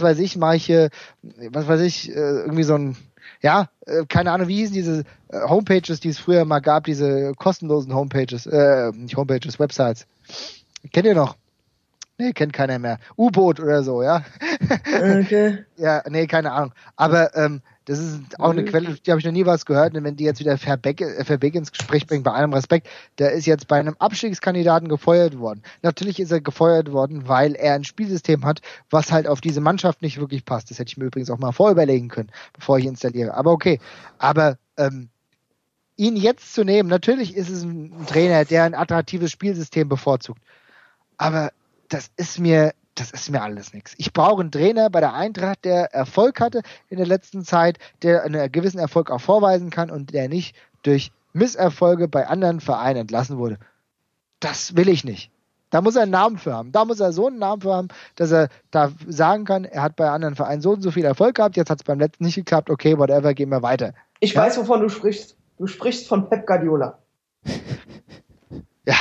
irgendwie so ein, ja, keine Ahnung, wie hießen diese Homepages, die es früher mal gab, diese kostenlosen Homepages, nicht Homepages, Websites. Kennt ihr noch? Nee, kennt keiner mehr. U-Boot oder so, ja. Okay. Ja, nee, keine Ahnung. Aber das ist auch eine Quelle, die habe ich noch nie was gehört. Und wenn die jetzt wieder Verbeek ins Gespräch bringen, bei allem Respekt, der ist jetzt bei einem Abstiegskandidaten gefeuert worden. Natürlich ist er gefeuert worden, weil er ein Spielsystem hat, was halt auf diese Mannschaft nicht wirklich passt. Das hätte ich mir übrigens auch mal vorüberlegen können, bevor ich installiere. Aber okay. Aber ihn jetzt zu nehmen, natürlich ist es ein Trainer, der ein attraktives Spielsystem bevorzugt. Aber das ist mir alles nichts. Ich brauche einen Trainer bei der Eintracht, der Erfolg hatte in der letzten Zeit, der einen gewissen Erfolg auch vorweisen kann und der nicht durch Misserfolge bei anderen Vereinen entlassen wurde. Das will ich nicht. Da muss er einen Namen für haben. Da muss er so einen Namen für haben, dass er da sagen kann, er hat bei anderen Vereinen so und so viel Erfolg gehabt, jetzt hat es beim letzten nicht geklappt, okay, whatever, gehen wir weiter. Ich weiß, wovon du sprichst. Du sprichst von Pep Guardiola. Ja.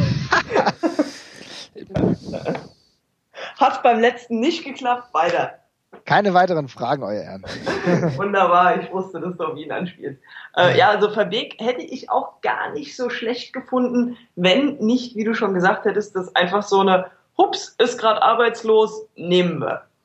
Hat beim letzten nicht geklappt, weiter. Keine weiteren Fragen, euer Ehren. Wunderbar, ich wusste, dass du auf ihn anspielst. Ja, also Verbeek hätte ich auch gar nicht so schlecht gefunden, wenn nicht, wie du schon gesagt hättest, dass einfach so eine Hups, ist gerade arbeitslos, nehmen wir.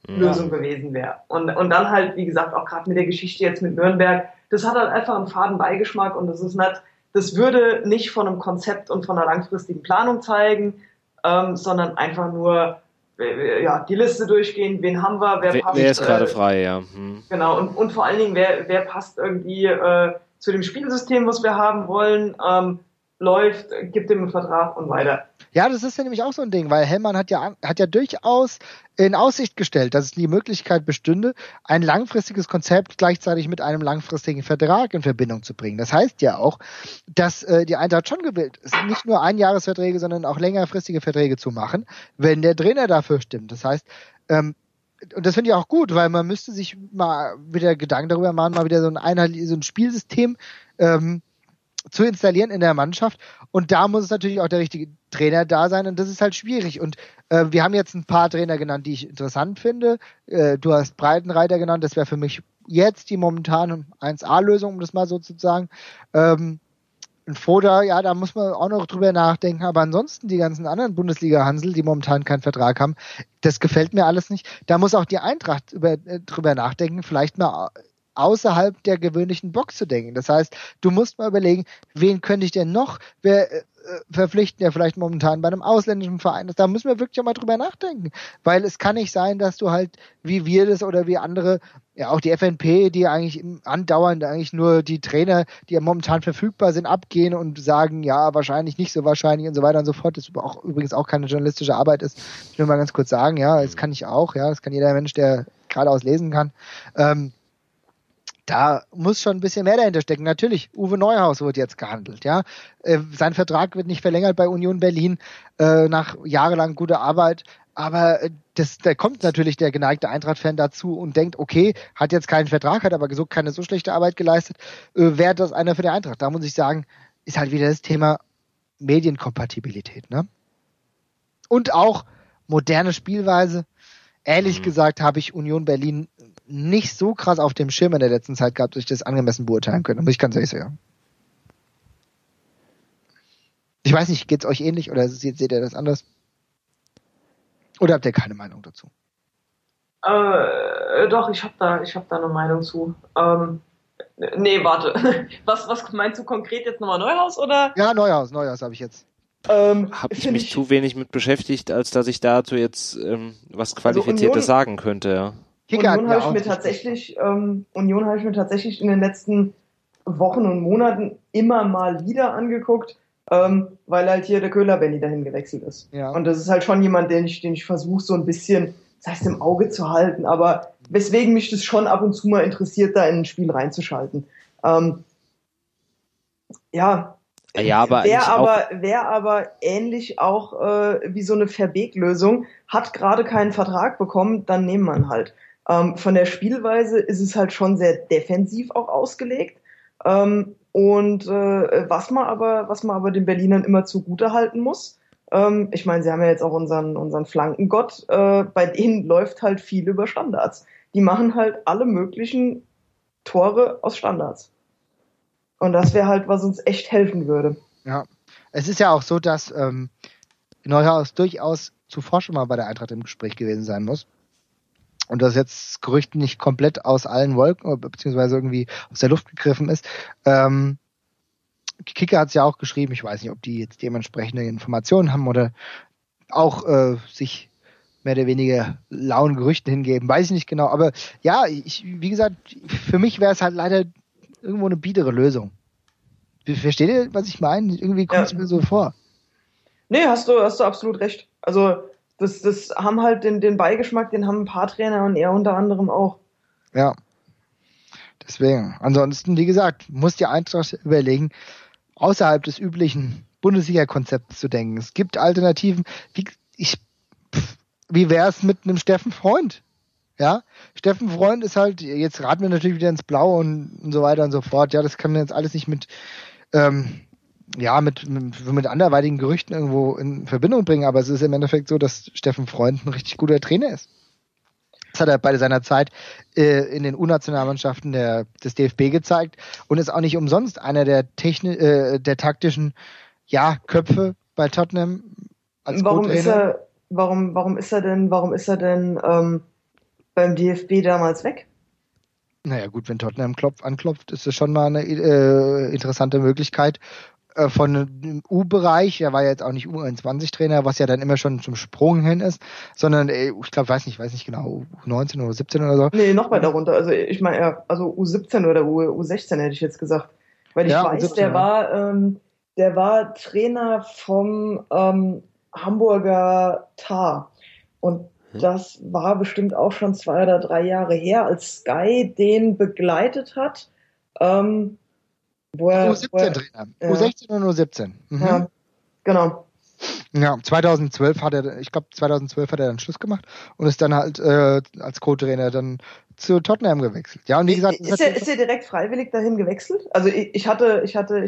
Lösung gewesen wäre. Und dann halt, wie gesagt, auch gerade mit der Geschichte jetzt mit Nürnberg, das hat halt einfach einen faden Beigeschmack und das würde nicht von einem Konzept und von einer langfristigen Planung zeigen, sondern einfach nur die Liste durchgehen, wen haben wir, wer passt. Wer ist gerade frei, ja. Genau, und vor allen Dingen, wer passt irgendwie zu dem Spielsystem, was wir haben wollen, läuft, gibt ihm einen Vertrag und weiter. Ja, das ist ja nämlich auch so ein Ding, weil Hellmann hat ja durchaus in Aussicht gestellt, dass es die Möglichkeit bestünde, ein langfristiges Konzept gleichzeitig mit einem langfristigen Vertrag in Verbindung zu bringen. Das heißt ja auch, dass die Eintracht schon gewillt ist, nicht nur Einjahresverträge, sondern auch längerfristige Verträge zu machen, wenn der Trainer dafür stimmt. Das heißt, und das finde ich auch gut, weil man müsste sich mal wieder Gedanken darüber machen, mal wieder so ein Spielsystem zu installieren in der Mannschaft. Und da muss es natürlich auch der richtige Trainer da sein. Und das ist halt schwierig. Und wir haben jetzt ein paar Trainer genannt, die ich interessant finde. Du hast Breitenreiter genannt. Das wäre für mich jetzt die momentane 1A-Lösung, um das mal so zu sagen. Ein Foda, ja, da muss man auch noch drüber nachdenken. Aber ansonsten die ganzen anderen Bundesliga-Hansel, die momentan keinen Vertrag haben, das gefällt mir alles nicht. Da muss auch die Eintracht drüber nachdenken, vielleicht mal außerhalb der gewöhnlichen Box zu denken. Das heißt, du musst mal überlegen, wen könnte ich denn noch verpflichten, der vielleicht momentan bei einem ausländischen Verein ist. Da müssen wir wirklich auch mal drüber nachdenken. Weil es kann nicht sein, dass du halt, wie wir das oder wie andere, ja auch die FNP, die eigentlich andauernd eigentlich nur die Trainer, die ja momentan verfügbar sind, abgehen und sagen, ja, wahrscheinlich, nicht so wahrscheinlich und so weiter und so fort. Das auch, übrigens auch keine journalistische Arbeit ist. Ich will mal ganz kurz sagen, ja, das kann ich auch, ja, das kann jeder Mensch, der geradeaus lesen kann. Da muss schon ein bisschen mehr dahinter stecken. Natürlich, Uwe Neuhaus wird jetzt gehandelt, ja. Sein Vertrag wird nicht verlängert bei Union Berlin nach jahrelang guter Arbeit. Aber da kommt natürlich der geneigte Eintracht-Fan dazu und denkt, okay, hat jetzt keinen Vertrag, hat aber keine so schlechte Arbeit geleistet. Wäre das einer für die Eintracht? Da muss ich sagen, ist halt wieder das Thema Medienkompatibilität, ne? Und auch moderne Spielweise. Ehrlich gesagt habe ich Union Berlin nicht so krass auf dem Schirm in der letzten Zeit gehabt, dass ich das angemessen beurteilen könnte, muss ich ganz ehrlich sagen. Ich weiß nicht, geht's euch ähnlich oder seht ihr das anders? Oder habt ihr keine Meinung dazu? Doch, ich hab da eine Meinung zu. Nee, warte. Was meinst du konkret jetzt nochmal, Neuhaus oder? Ja, Neuhaus habe ich jetzt. Habe ich mich zu wenig mit beschäftigt, als dass ich dazu jetzt was Qualifiziertes sagen könnte, ja. Union habe ich mir tatsächlich in den letzten Wochen und Monaten immer mal wieder angeguckt, weil halt hier der Köhler-Benny dahin gewechselt ist. Ja. Und das ist halt schon jemand, den ich versuche so ein bisschen, das heißt im Auge zu halten, aber weswegen mich das schon ab und zu mal interessiert, da in ein Spiel reinzuschalten. Ja, wäre aber ähnlich auch wie so eine Verbeek-Lösung, hat gerade keinen Vertrag bekommen, dann nehmen wir ihn halt. Von der Spielweise ist es halt schon sehr defensiv auch ausgelegt. Was man aber den Berlinern immer zugute halten muss, ich meine, sie haben ja jetzt auch unseren Flankengott, bei denen läuft halt viel über Standards. Die machen halt alle möglichen Tore aus Standards. Und das wäre halt, was uns echt helfen würde. Ja, es ist ja auch so, dass Neuhaus durchaus zuvor schon mal bei der Eintracht im Gespräch gewesen sein muss. Und das jetzt Gerücht nicht komplett aus allen Wolken, beziehungsweise irgendwie aus der Luft gegriffen ist. Kicker hat es ja auch geschrieben, ich weiß nicht, ob die jetzt dementsprechende Informationen haben oder auch sich mehr oder weniger lauen Gerüchten hingeben, weiß ich nicht genau. Aber ja, wie gesagt, für mich wäre es halt leider irgendwo eine biedere Lösung. Versteht ihr, was ich meine? Irgendwie kommt es mir so vor. Nee, hast du absolut recht. Also das haben halt den Beigeschmack, den haben ein paar Trainer und er unter anderem auch. Ja. Deswegen. Ansonsten, wie gesagt, muss die Eintracht überlegen, außerhalb des üblichen Bundesliga-Konzepts zu denken. Es gibt Alternativen. Wie wäre es mit einem Steffen Freund? Ja, Steffen Freund ist halt, jetzt raten wir natürlich wieder ins Blaue und so weiter und so fort. Ja, das kann man jetzt alles nicht mit anderweitigen Gerüchten irgendwo in Verbindung bringen, aber es ist im Endeffekt so, dass Steffen Freund ein richtig guter Trainer ist. Das hat er bei seiner Zeit in den U-Nationalmannschaften des DFB gezeigt und ist auch nicht umsonst einer der taktischen Köpfe bei Tottenham als Co-Trainer. Warum ist er denn beim DFB damals weg. Naja gut, wenn Tottenham anklopft, ist das schon mal eine interessante Möglichkeit. Von dem U-Bereich, er war ja jetzt auch nicht U21-Trainer, was ja dann immer schon zum Sprung hin ist, sondern ich glaube, weiß nicht genau, U19 oder 17 oder so. Nee, noch weiter runter. Also ich meine, also U17 oder U16 hätte ich jetzt gesagt. Weil ich weiß, U17, der war Trainer vom Hamburger Tar. Und das war bestimmt auch schon 2 oder 3 Jahre her, als Sky den begleitet hat. U17-Trainer. U16 und U17. Mhm. Ja, genau. Ja, 2012 hat er dann Schluss gemacht und ist dann halt als Co-Trainer dann zu Tottenham gewechselt. Ja, und wie gesagt, ist er direkt freiwillig dahin gewechselt? Also ich hatte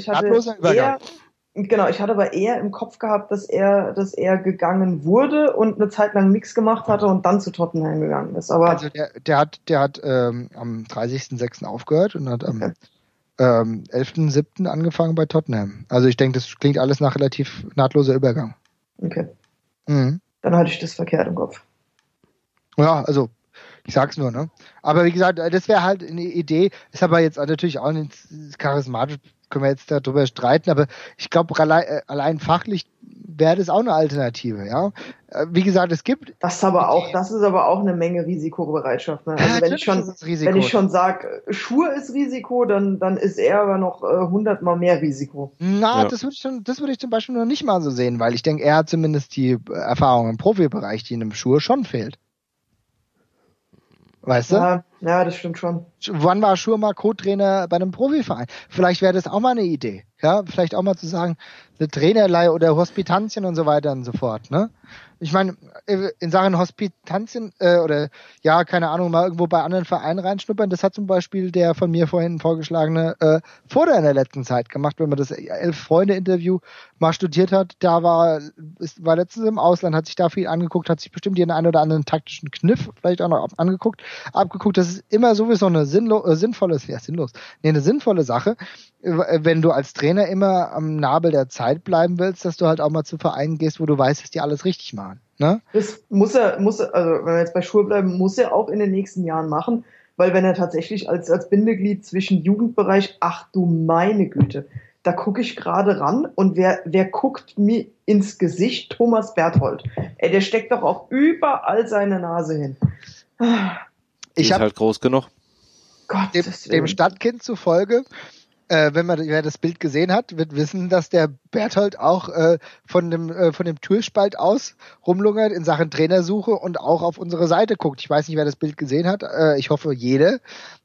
aber eher im Kopf gehabt, dass er gegangen wurde und eine Zeit lang nichts gemacht hatte und dann zu Tottenham gegangen ist. Aber also der hat am 30.06. aufgehört und hat am 11.07. angefangen bei Tottenham. Also ich denke, das klingt alles nach relativ nahtloser Übergang. Okay. Mhm. Dann hatte ich das verkehrt im Kopf. Ja, also ich sag's nur, ne? Aber wie gesagt, das wäre halt eine Idee. Ist aber jetzt natürlich auch nicht charismatisch, können wir jetzt darüber streiten, aber ich glaube, allein fachlich wäre das auch eine Alternative, ja. Wie gesagt, es gibt... Das ist aber auch eine Menge Risikobereitschaft. Ne? Also wenn ich schon sage, Schur ist Risiko, dann ist er aber noch 100-mal mehr Risiko. Na, das würde ich zum Beispiel noch nicht mal so sehen, weil ich denke, er hat zumindest die Erfahrung im Profibereich, die in einem Schur schon fehlt. Weißt du? Ja, das stimmt schon. Wann war Schur mal Co-Trainer bei einem Profiverein? Vielleicht wäre das auch mal eine Idee. Ja, vielleicht auch mal zu sagen, eine Trainerleihe oder Hospitantien und so weiter und so fort, ne? Ich meine, in Sachen Hospitantien oder ja, keine Ahnung, mal irgendwo bei anderen Vereinen reinschnuppern, das hat zum Beispiel der von mir vorhin vorgeschlagene Vorder in der letzten Zeit gemacht, wenn man das 11-Freunde-Interview mal studiert hat. Da war letztens im Ausland, hat sich da viel angeguckt, hat sich bestimmt den einen oder anderen taktischen Kniff vielleicht auch noch abgeguckt. Das ist immer sowieso eine sinnvolle Sache, wenn du als Trainer immer am Nabel der Zeit bleiben willst, dass du halt auch mal zu Vereinen gehst, wo du weißt, dass die alles richtig machen. Ne? Das muss er, also wenn wir jetzt bei Schur bleiben, muss er auch in den nächsten Jahren machen, weil wenn er tatsächlich als Bindeglied zwischen Jugendbereich, ach du meine Güte, da gucke ich gerade ran und wer guckt mir ins Gesicht? Thomas Berthold. Der steckt doch auch überall seine Nase hin. Ist halt groß genug. Dem Stadtkind zufolge, wer das Bild gesehen hat, wird wissen, dass der Berthold auch von dem Türspalt aus rumlungert in Sachen Trainersuche und auch auf unsere Seite guckt. Ich weiß nicht, wer das Bild gesehen hat. Ich hoffe, jede.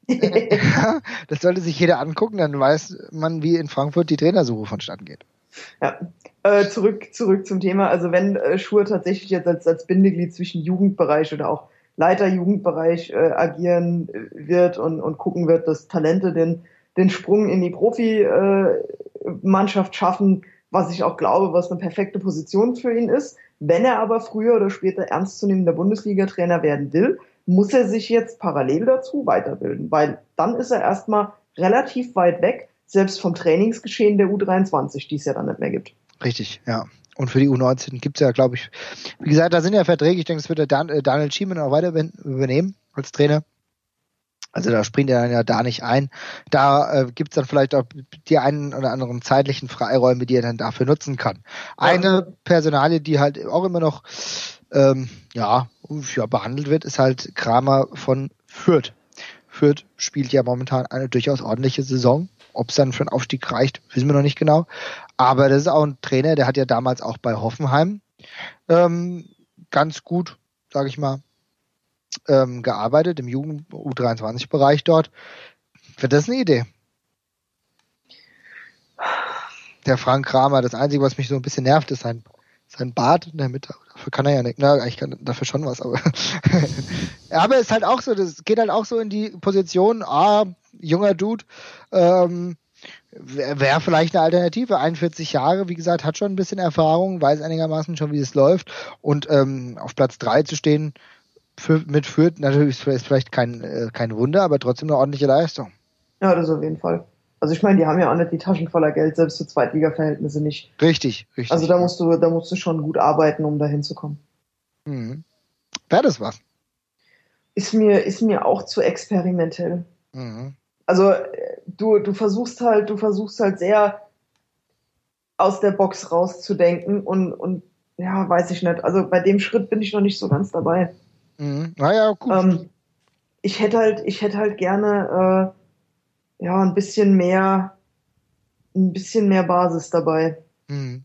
Das sollte sich jeder angucken, dann weiß man, wie in Frankfurt die Trainersuche vonstatten geht. Ja, zurück zum Thema. Also wenn Schur tatsächlich jetzt als Bindeglied zwischen Jugendbereich oder auch Leiter Jugendbereich agieren wird und gucken wird, dass Talente den Sprung in die Profimannschaft schaffen, was ich auch glaube, was eine perfekte Position für ihn ist. Wenn er aber früher oder später ernstzunehmender Bundesliga-Trainer werden will, muss er sich jetzt parallel dazu weiterbilden, weil dann ist er erstmal relativ weit weg, selbst vom Trainingsgeschehen der U23, die es ja dann nicht mehr gibt. Richtig, ja. Und für die U19 gibt's ja, glaube ich, wie gesagt, da sind ja Verträge, ich denke, das wird der Daniel Schiemann auch weiter übernehmen als Trainer. Also da springt er dann ja da nicht ein. Da gibt's dann vielleicht auch die einen oder anderen zeitlichen Freiräume, die er dann dafür nutzen kann. Eine Personalie, die halt auch immer noch behandelt wird, ist halt Kramer von Fürth. Fürth spielt ja momentan eine durchaus ordentliche Saison. Ob es dann für einen Aufstieg reicht, wissen wir noch nicht genau. Aber das ist auch ein Trainer, der hat ja damals auch bei Hoffenheim ganz gut, sage ich mal, gearbeitet im Jugend-U23-Bereich dort. Wäre das eine Idee? Der Frank Kramer, das Einzige, was mich so ein bisschen nervt, ist sein Bart in der Mitte. Dafür kann er ja nicht. Na, eigentlich kann er dafür schon was, aber aber es ist halt auch so, das geht halt auch so in die Position, junger Dude, wäre vielleicht eine Alternative. 41 Jahre, wie gesagt, hat schon ein bisschen Erfahrung, weiß einigermaßen schon, wie es läuft. Und auf Platz 3 zu stehen mit Fürth, natürlich ist vielleicht kein Wunder, aber trotzdem eine ordentliche Leistung. Ja, das auf jeden Fall. Also ich meine, die haben ja auch nicht die Taschen voller Geld, selbst für Zweitliga-Verhältnisse nicht. Richtig. Also da musst du schon gut arbeiten, um da hinzukommen. Mhm. Wäre das was? ist mir auch zu experimentell. Mhm. Also du versuchst halt sehr aus der Box rauszudenken und ja, weiß ich nicht. Also bei dem Schritt bin ich noch nicht so ganz dabei. Mhm. Naja, gut. Ich hätte halt gerne ja ein bisschen mehr Basis dabei. Mhm.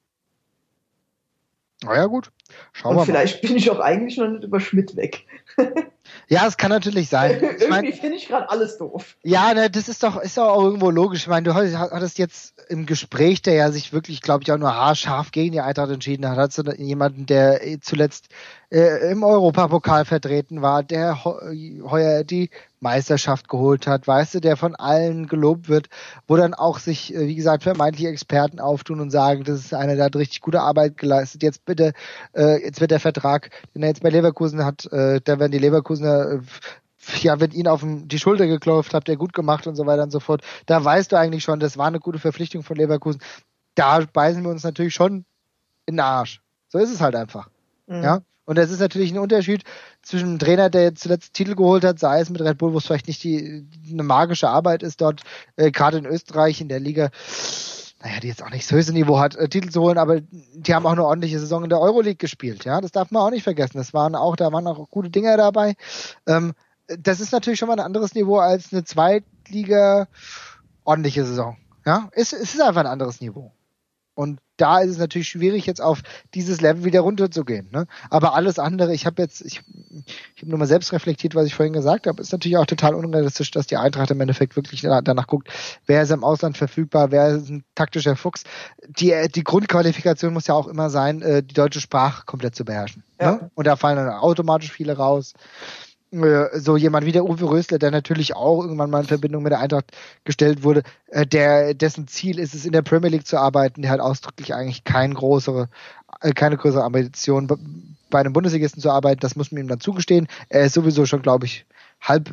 Naja, gut. Schauen Und wir mal. vielleicht bin ich auch eigentlich noch nicht über Schmidt weg. Ja, es kann natürlich sein. Irgendwie finde ich gerade alles doof. Ja, ne, das ist doch auch irgendwo logisch. Ich meine, du hattest jetzt im Gespräch, der ja sich wirklich, glaube ich, auch nur haarscharf gegen die Eintracht entschieden hat, hattest du jemanden, der zuletzt im Europapokal vertreten war, der heuer die Meisterschaft geholt hat, weißt du, der von allen gelobt wird, wo dann auch sich, wie gesagt, vermeintliche Experten auftun und sagen, das ist einer, der hat richtig gute Arbeit geleistet. Jetzt bitte, jetzt wird der Vertrag, den er jetzt bei Leverkusen hat, da werden die Leverkusener wird ihnen auf die Schulter geklopft, habt ihr gut gemacht und so weiter und so fort. Da weißt du eigentlich schon, das war eine gute Verpflichtung von Leverkusen. Da beißen wir uns natürlich schon in den Arsch. So ist es halt einfach. Mhm. Ja. Und das ist natürlich ein Unterschied zwischen einem Trainer, der jetzt zuletzt Titel geholt hat, sei es mit Red Bull, wo es vielleicht nicht eine magische Arbeit ist, dort gerade in Österreich in der Liga, naja, die jetzt auch nicht das höchste Niveau hat, Titel zu holen, aber die haben auch eine ordentliche Saison in der Euroleague gespielt. Ja, das darf man auch nicht vergessen. Da waren auch gute Dinger dabei. Das ist natürlich schon mal ein anderes Niveau als eine Zweitliga ordentliche Saison. Ja, es ist einfach ein anderes Niveau. Und da ist es natürlich schwierig, jetzt auf dieses Level wieder runterzugehen. Ne? Aber alles andere, ich habe nur mal selbst reflektiert, was ich vorhin gesagt habe, ist natürlich auch total unrealistisch, dass die Eintracht im Endeffekt wirklich danach guckt, wer ist im Ausland verfügbar, wer ist ein taktischer Fuchs. Die Grundqualifikation muss ja auch immer sein, die deutsche Sprache komplett zu beherrschen. Ja. Ne? Und da fallen dann automatisch viele raus. So jemand wie der Uwe Rösler, der natürlich auch irgendwann mal in Verbindung mit der Eintracht gestellt wurde, dessen Ziel ist es, in der Premier League zu arbeiten, der hat ausdrücklich eigentlich keine größere Ambition, bei einem Bundesligisten zu arbeiten, das muss man ihm dann zugestehen. Er ist sowieso schon, glaube ich, halb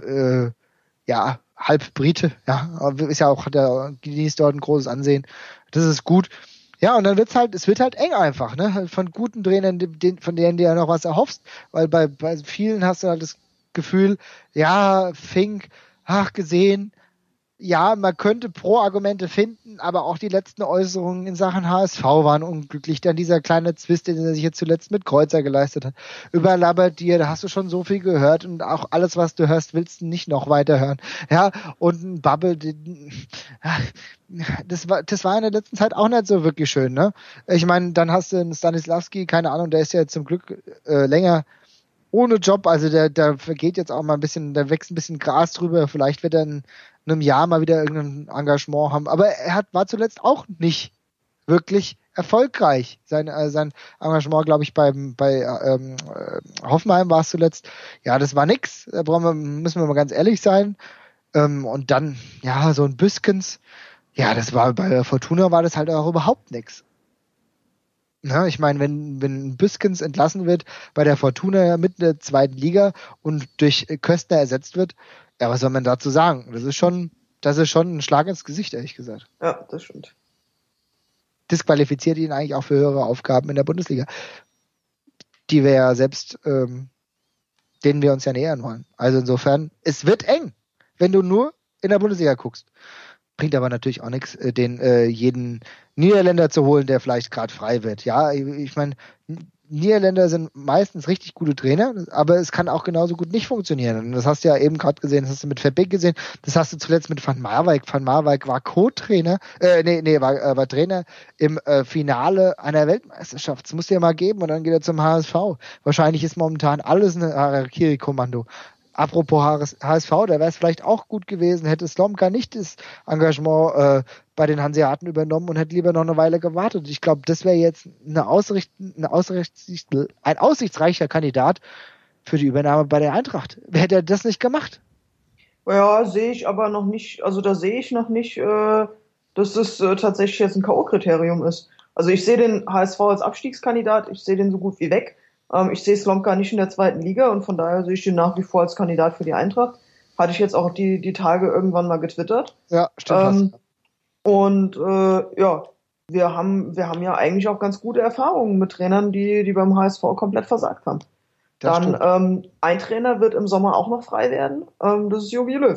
Brite, ja, ist ja auch, genießt dort ein großes Ansehen. Das ist gut. Ja, und dann es wird halt eng einfach, ne? Von guten Trainern, von denen du ja noch was erhoffst, weil bei vielen hast du halt das Gefühl, ja, Fink, gesehen, ja, man könnte Pro-Argumente finden, aber auch die letzten Äußerungen in Sachen HSV waren unglücklich. Dann dieser kleine Zwist, den er sich jetzt zuletzt mit Kreuzer geleistet hat. Über Labbadia, da hast du schon so viel gehört und auch alles, was du hörst, willst du nicht noch weiter hören. Ja, und ein Bubble, das war in der letzten Zeit auch nicht so wirklich schön, ne? Ich meine, dann hast du einen Stanislavski, keine Ahnung, der ist ja jetzt zum Glück länger ohne Job, also der vergeht jetzt auch mal ein bisschen, da wächst ein bisschen Gras drüber, vielleicht wird er in einem Jahr mal wieder irgendein Engagement haben, aber war zuletzt auch nicht wirklich erfolgreich. Sein Engagement, glaube ich, bei Hoffenheim war es zuletzt, ja, das war nix, müssen wir mal ganz ehrlich sein, und dann, ja, so ein Büskens, ja, das war, bei Fortuna war das halt auch überhaupt nix. Ja, ich meine, wenn Büskens entlassen wird bei der Fortuna mit der zweiten Liga und durch Köstner ersetzt wird, ja, was soll man dazu sagen? Das ist schon ein Schlag ins Gesicht, ehrlich gesagt. Ja, das stimmt. Disqualifiziert ihn eigentlich auch für höhere Aufgaben in der Bundesliga, die wir ja selbst, denen wir uns ja nähern wollen. Also insofern, es wird eng, wenn du nur in der Bundesliga guckst. Bringt aber natürlich auch nichts, jeden Niederländer zu holen, der vielleicht gerade frei wird. Ja, ich meine, Niederländer sind meistens richtig gute Trainer, aber es kann auch genauso gut nicht funktionieren. Und das hast du ja eben gerade gesehen, das hast du mit Verbeek gesehen, das hast du zuletzt mit Van Marwijk. Van Marwijk war Co-Trainer, war Trainer im Finale einer Weltmeisterschaft. Das musst du ja mal geben und dann geht er zum HSV. Wahrscheinlich ist momentan alles ein Harakiri-Kommando. Apropos HSV, da wäre es vielleicht auch gut gewesen, hätte Slomka nicht das Engagement bei den Hanseaten übernommen und hätte lieber noch eine Weile gewartet. Ich glaube, das wäre jetzt ein aussichtsreicher Kandidat für die Übernahme bei der Eintracht. Hätte er das nicht gemacht? Ja, sehe ich aber noch nicht, also da sehe ich noch nicht, dass das tatsächlich jetzt ein K.O.-Kriterium ist. Also ich sehe den HSV als Abstiegskandidat, ich sehe den so gut wie weg. Ich sehe Slomka nicht in der zweiten Liga und von daher sehe ich den nach wie vor als Kandidat für die Eintracht. Hatte ich jetzt auch die Tage irgendwann mal getwittert. Ja, stimmt. Und ja, wir haben ja eigentlich auch ganz gute Erfahrungen mit Trainern, die beim HSV komplett versagt haben. Dann ein Trainer wird im Sommer auch noch frei werden. Das ist Jogi Löw.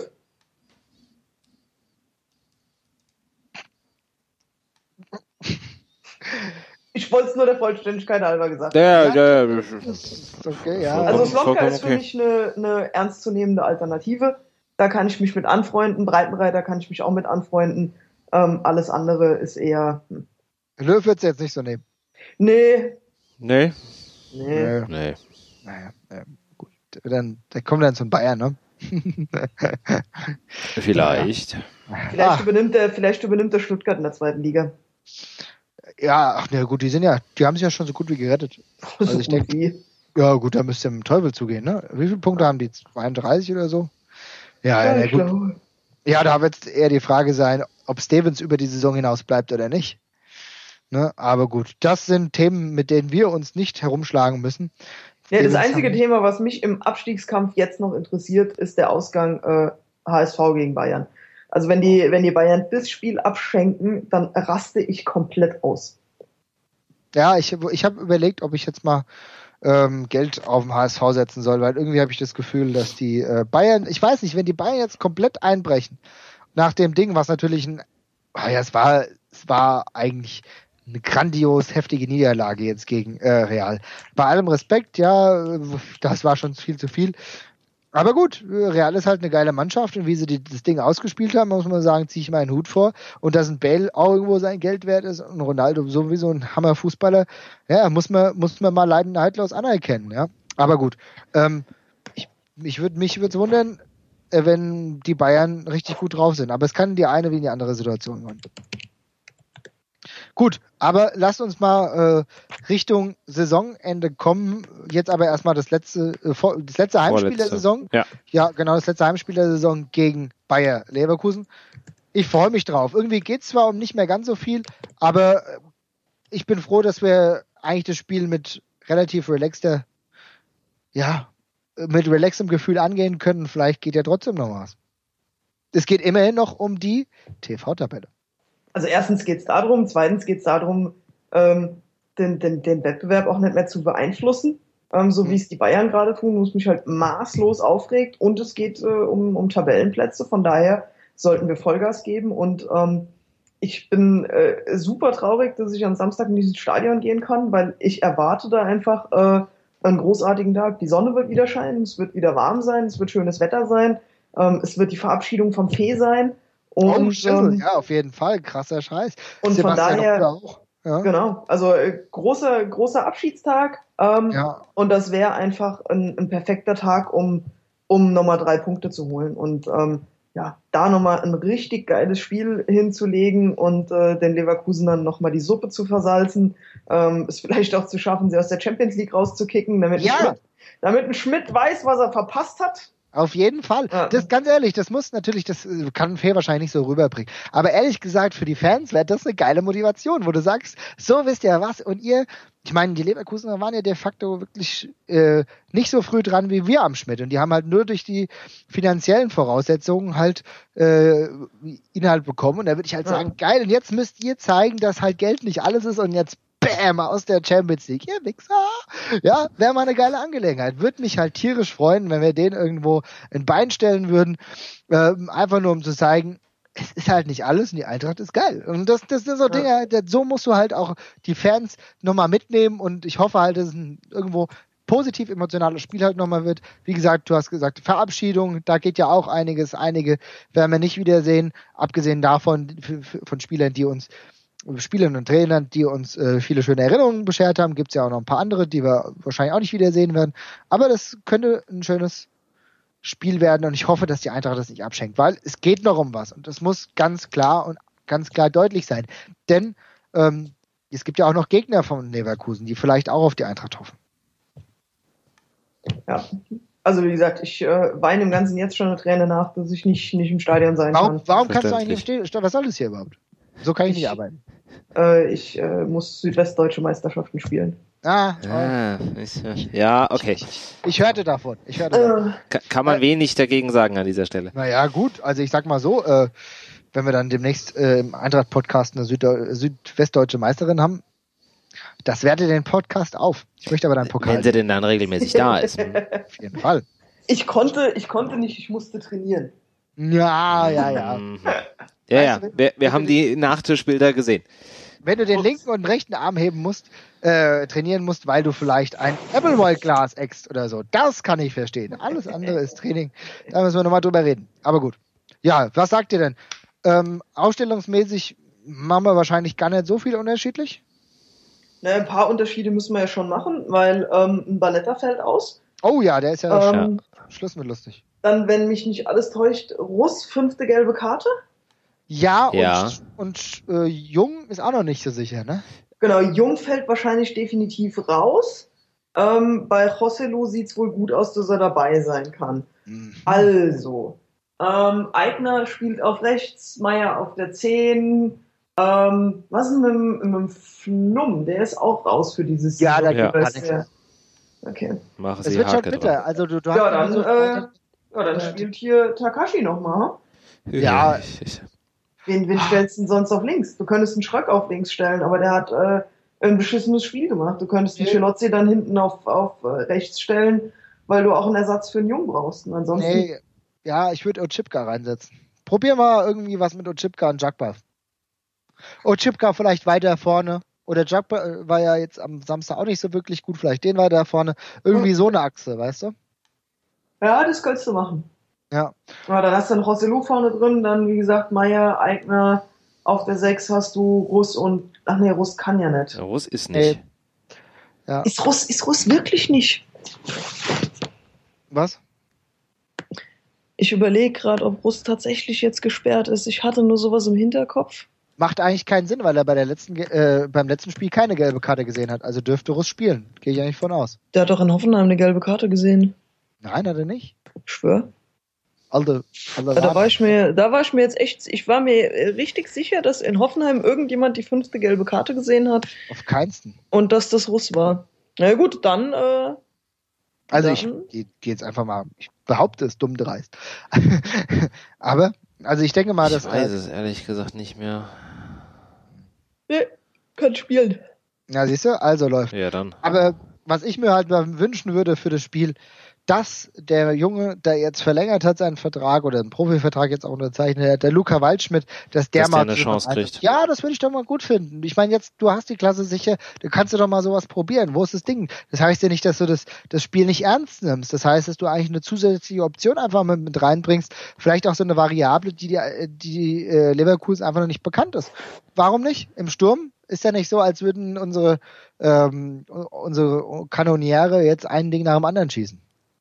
Ich wollte es nur der Vollständigkeit halber gesagt haben. Ja. Ist okay, ja. Also Slomka ist für okay. mich eine ernstzunehmende Alternative. Da kann ich mich mit anfreunden. Breitenreiter kann ich mich auch mit anfreunden. Alles andere ist eher... Löw wird's jetzt nicht so nehmen. Nee. Nee. Naja, gut. Der kommt dann zum Bayern, ne? Vielleicht. Vielleicht übernimmt der Stuttgart in der zweiten Liga. Ja, ach ne, gut, die haben sich ja schon so gut wie gerettet. Also ich denke, ja gut, da müsste im Teufel zugehen, ne? Wie viele Punkte haben die? 32 oder so? Ja, ich gut. glaube. Ja, da wird es eher die Frage sein, ob Stevens über die Saison hinaus bleibt oder nicht. Ne? Aber gut, das sind Themen, mit denen wir uns nicht herumschlagen müssen. Ja, das einzige Thema, was mich im Abstiegskampf jetzt noch interessiert, ist der Ausgang HSV gegen Bayern. Also wenn die Bayern das Spiel abschenken, dann raste ich komplett aus. Ja, ich habe überlegt, ob ich jetzt mal Geld auf den HSV setzen soll, weil irgendwie habe ich das Gefühl, dass die Bayern, ich weiß nicht, wenn die Bayern jetzt komplett einbrechen, nach dem Ding, was natürlich es war eigentlich eine grandios heftige Niederlage jetzt gegen Real. Bei allem Respekt, ja, das war schon viel zu viel. Aber gut, Real ist halt eine geile Mannschaft und wie sie das Ding ausgespielt haben, muss man sagen, ziehe ich mal einen Hut vor. Und dass ein Bale auch irgendwo sein Geld wert ist und Ronaldo sowieso ein Hammerfußballer, ja, muss man mal neidlos anerkennen, ja. Aber gut, mich würde es wundern, wenn die Bayern richtig gut drauf sind. Aber es kann die eine wie die andere Situation sein. Gut, aber lasst uns mal Richtung Saisonende kommen. Jetzt aber erstmal das letzte Heimspiel der Saison. Ja, genau, das letzte Heimspiel der Saison gegen Bayer Leverkusen. Ich freue mich drauf. Irgendwie geht's zwar um nicht mehr ganz so viel, aber ich bin froh, dass wir eigentlich das Spiel mit relativ relaxtem Gefühl angehen können. Vielleicht geht ja trotzdem noch was. Es geht immerhin noch um die TV-Tabelle. Also erstens geht es darum, zweitens geht es darum, den Wettbewerb auch nicht mehr zu beeinflussen, so wie es die Bayern gerade tun, wo es mich halt maßlos aufregt. Und es geht um Tabellenplätze, von daher sollten wir Vollgas geben. Und ich bin super traurig, dass ich am Samstag in dieses Stadion gehen kann, weil ich erwarte da einfach einen großartigen Tag. Die Sonne wird wieder scheinen, es wird wieder warm sein, es wird schönes Wetter sein, es wird die Verabschiedung vom Fee sein. Und, ja, auf jeden Fall, krasser Scheiß. Und Sebastian von daher, auch. Ja. Genau, also großer Abschiedstag. Und das wäre einfach ein perfekter Tag, um nochmal 3 Punkte zu holen. Und da nochmal ein richtig geiles Spiel hinzulegen und den Leverkusenern nochmal die Suppe zu versalzen, es vielleicht auch zu schaffen, sie aus der Champions League rauszukicken, damit ein Schmidt weiß, was er verpasst hat. Auf jeden Fall. Ja. Das ganz ehrlich, das kann Fee wahrscheinlich nicht so rüberbringen. Aber ehrlich gesagt, für die Fans wäre das eine geile Motivation, wo du sagst, so wisst ihr was und ihr, ich meine, die Leverkusener waren ja de facto wirklich nicht so früh dran wie wir am Schmidt und die haben halt nur durch die finanziellen Voraussetzungen halt Inhalt bekommen und da würde ich halt sagen, geil, und jetzt müsst ihr zeigen, dass halt Geld nicht alles ist und jetzt Bäm, aus der Champions League. Ihr Wichser. Ja, wäre mal eine geile Angelegenheit. Würde mich halt tierisch freuen, wenn wir den irgendwo ein Bein stellen würden. Einfach nur, um zu zeigen, es ist halt nicht alles und die Eintracht ist geil. Und das sind so Dinge, so musst du halt auch die Fans nochmal mitnehmen und ich hoffe halt, dass es irgendwo positiv emotionales Spiel halt nochmal wird. Wie gesagt, du hast gesagt, Verabschiedung, da geht ja auch einiges. Einige werden wir nicht wiedersehen, abgesehen davon von Spielern und Trainern, die uns viele schöne Erinnerungen beschert haben. Gibt es ja auch noch ein paar andere, die wir wahrscheinlich auch nicht wiedersehen werden. Aber das könnte ein schönes Spiel werden und ich hoffe, dass die Eintracht das nicht abschenkt, weil es geht noch um was und das muss ganz klar deutlich sein. Denn es gibt ja auch noch Gegner von Leverkusen, die vielleicht auch auf die Eintracht hoffen. Ja, also wie gesagt, ich weine im Ganzen jetzt schon eine Träne nach, dass ich nicht im Stadion sein kann. Warum kannst du eigentlich nicht stehen? Was soll das hier überhaupt? So kann ich nicht arbeiten. Ich muss südwestdeutsche Meisterschaften spielen. Okay. Ich hörte davon. Kann man wenig dagegen sagen an dieser Stelle. Naja, gut. Also ich sag mal so, wenn wir dann demnächst im Eintracht-Podcast eine südwestdeutsche Meisterin haben, Das wertet den Podcast auf. Ich möchte aber deinen Pokal. Wenn sie denn dann regelmäßig da ist. Auf jeden Fall. Ich konnte nicht, ich musste trainieren. Ja. Ja. Wir haben die Nachtischbilder gesehen. Wenn du den linken und rechten Arm heben musst, trainieren musst, weil du vielleicht ein Appleboy-Glas äxt oder so. Das kann ich verstehen. Alles andere ist Training. Da müssen wir nochmal drüber reden. Aber gut. Ja, was sagt ihr denn? Ausstellungsmäßig machen wir wahrscheinlich gar nicht so viel unterschiedlich. Naja, ein paar Unterschiede müssen wir ja schon machen, weil ein Balletta fällt aus. Oh ja, der ist ja Schluss mit lustig. Dann, wenn mich nicht alles täuscht, Russ, 5. gelbe Karte. Ja. Und Jung ist auch noch nicht so sicher, ne? Genau, Jung fällt wahrscheinlich definitiv raus. Bei Joselu sieht es wohl gut aus, dass er dabei sein kann. Also, Aigner spielt auf rechts, Meier auf der 10. Was ist mit dem Flum? Der ist auch raus für dieses Ja, da Jahr. gibt es nichts. Okay. Machen Es Sie wird schon Hake bitter. dran. Also du dann spielt hier Takashi nochmal. Ja. Wen stellst du denn sonst auf links? Du könntest einen Schröck auf links stellen, aber der hat ein beschissenes Spiel gemacht. Du könntest einen Schelotzi dann hinten auf rechts stellen, weil du auch einen Ersatz für einen Jung brauchst. Und ansonsten ja, ich würde Ochipka reinsetzen. Probier mal irgendwie was mit Ochipka und Jakba. Ochipka vielleicht weiter vorne. Oder Jakba war ja jetzt am Samstag auch nicht so wirklich gut. Vielleicht den weiter vorne. Irgendwie so eine Achse, weißt du? Ja, das könntest du machen. Ja. Aber dann hast du einen Rosselu vorne drin, dann wie gesagt Meier, Aigner, auf der 6 hast du Russ und, ach nee, Russ kann ja nicht. Russ ist nicht. Ja. Ist Russ wirklich nicht? Was? Ich überlege gerade, ob Russ tatsächlich jetzt gesperrt ist. Ich hatte nur sowas im Hinterkopf. Macht eigentlich keinen Sinn, weil er beim letzten Spiel keine gelbe Karte gesehen hat. Also dürfte Russ spielen. Gehe ich eigentlich von aus. Der hat doch in Hoffenheim eine gelbe Karte gesehen. Nein, hat er nicht. Ich schwör. Alter, Da war ich mir jetzt echt, ich war mir richtig sicher, dass in Hoffenheim irgendjemand die 5. gelbe Karte gesehen hat. Auf keinsten. Und dass das Russ war. Na gut, dann. Also ich gehe jetzt einfach mal, ich behaupte es dumm dreist. Aber, also ich denke mal, dass... Ich weiß es ehrlich gesagt nicht mehr. Nee, kann spielen. Ja, siehst du, also läuft. Ja, dann. Aber was ich mir halt mal wünschen würde für das Spiel, dass der Junge, der jetzt verlängert hat seinen Vertrag oder einen Profivertrag jetzt auch unterzeichnet hat, der Luca Waldschmidt, dass der mal eine Chance kriegt. Ja, das würde ich doch mal gut finden. Ich meine, jetzt, du hast die Klasse sicher, du kannst doch mal sowas probieren. Wo ist das Ding? Das heißt ja nicht, dass du das Spiel nicht ernst nimmst. Das heißt, dass du eigentlich eine zusätzliche Option einfach mit reinbringst. Vielleicht auch so eine Variable, die Leverkusen einfach noch nicht bekannt ist. Warum nicht? Im Sturm ist ja nicht so, als würden unsere Kanoniere jetzt ein Ding nach dem anderen schießen.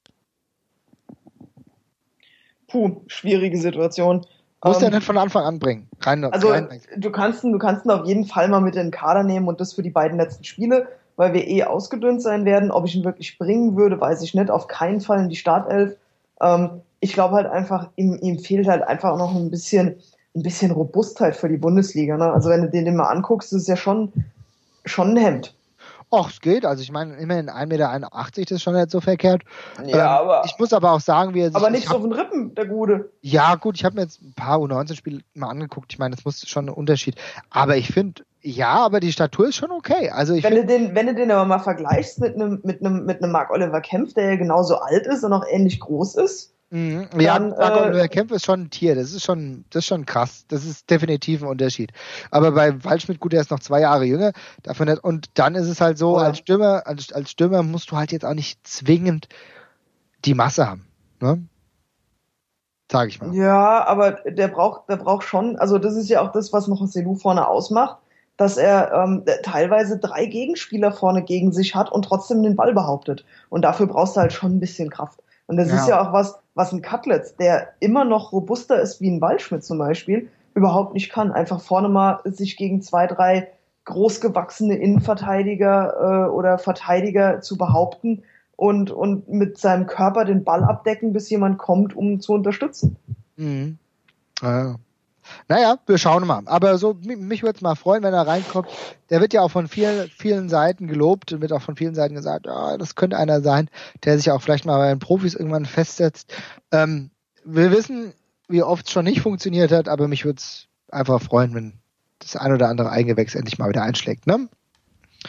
Schwierige Situation. Musst du ja nicht von Anfang an bringen. Du kannst ihn auf jeden Fall mal mit in den Kader nehmen und das für die beiden letzten Spiele, weil wir ausgedünnt sein werden. Ob ich ihn wirklich bringen würde, weiß ich nicht. Auf keinen Fall in die Startelf. Ich glaube halt einfach, ihm fehlt halt einfach noch ein bisschen Robustheit für die Bundesliga. Ne? Also wenn du den mal anguckst, ist es ja schon ein Hemd. Och, es geht. Also ich meine, immerhin 1,81 Meter, das ist schon nicht so verkehrt. Ja, aber... Ich muss aber auch sagen, wie er sich... Aber nicht so auf den Rippen, der Gute. Ja, gut, ich habe mir jetzt ein paar U19-Spiele mal angeguckt. Ich meine, das muss schon ein Unterschied. Aber ich finde, aber die Statur ist schon okay. Also wenn du den aber mal vergleichst mit einem Marc-Oliver Kempf, der ja genauso alt ist und auch ähnlich groß ist. Ja, Marc-Oliver Kempf ist schon ein Tier. Das ist schon krass. Das ist definitiv ein Unterschied. Aber bei Waldschmidt, gut, der ist noch 2 Jahre jünger. Davon nicht. Und dann ist es halt so, als Stürmer musst du halt jetzt auch nicht zwingend die Masse haben. Ne? Sag ich mal. Ja, aber der braucht schon, also das ist ja auch das, was noch Selu vorne ausmacht, dass er teilweise 3 Gegenspieler vorne gegen sich hat und trotzdem den Ball behauptet. Und dafür brauchst du halt schon ein bisschen Kraft. Und das ist ja auch was ein Cutlets, der immer noch robuster ist wie ein Waldschmidt zum Beispiel, überhaupt nicht kann. Einfach vorne mal sich gegen 2, 3 großgewachsene Innenverteidiger oder Verteidiger zu behaupten und mit seinem Körper den Ball abdecken, bis jemand kommt, um zu unterstützen. Mhm. Naja, wir schauen mal. Aber so, mich würde es mal freuen, wenn er reinkommt. Der wird ja auch von vielen, vielen Seiten gelobt und wird auch von vielen Seiten gesagt, das könnte einer sein, der sich auch vielleicht mal bei den Profis irgendwann festsetzt. Wir wissen, wie oft es schon nicht funktioniert hat, aber mich würde es einfach freuen, wenn das ein oder andere Eingewächs endlich mal wieder einschlägt, ne?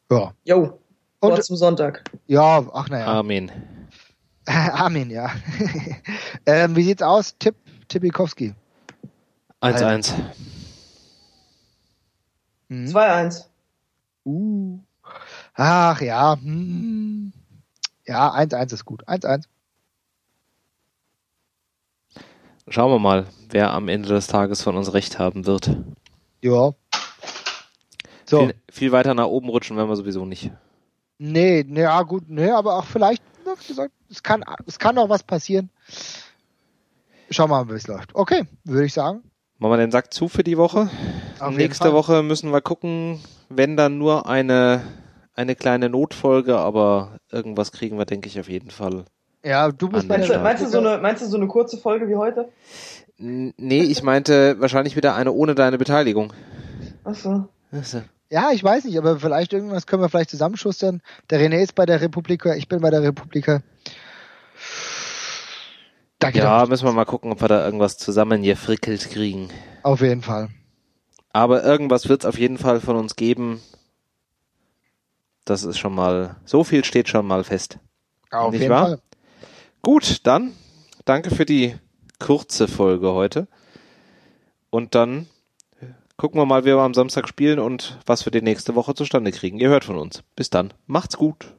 Ja. Jo, Wort zum Sonntag. Ja, ach naja. Amen. Amen, ja. Wie sieht's aus? Tippikowski. 1-1. 2-1. Ach ja. Ja, 1-1 ist gut. 1-1. Schauen wir mal, wer am Ende des Tages von uns recht haben wird. Ja. So. Viel weiter nach oben rutschen werden wir sowieso nicht. Nee, ja gut, nee, aber auch vielleicht, es kann auch was passieren. Schauen wir mal, wie es läuft. Okay, würde ich sagen. Machen wir den Sack zu für die Woche. Auf jeden Nächste Fall. Woche müssen wir gucken, wenn dann nur eine kleine Notfolge, aber irgendwas kriegen wir, denke ich, auf jeden Fall. Ja, du bist bei der Meinst du so eine kurze Folge wie heute? Nee, ich meinte wahrscheinlich wieder eine ohne deine Beteiligung. Ach so. Ja, ich weiß nicht, aber vielleicht irgendwas können wir vielleicht zusammenschustern. Der René ist bei der Republika, ich bin bei der Republika. Ja, müssen wir mal gucken, ob wir da irgendwas zusammengefrickelt kriegen. Auf jeden Fall. Aber irgendwas wird es auf jeden Fall von uns geben. Das ist schon mal, so viel steht schon mal fest. Auf Nicht jeden wahr? Fall. Gut, dann danke für die kurze Folge heute. Und dann gucken wir mal, wer wir am Samstag spielen und was wir die nächste Woche zustande kriegen. Ihr hört von uns. Bis dann. Macht's gut.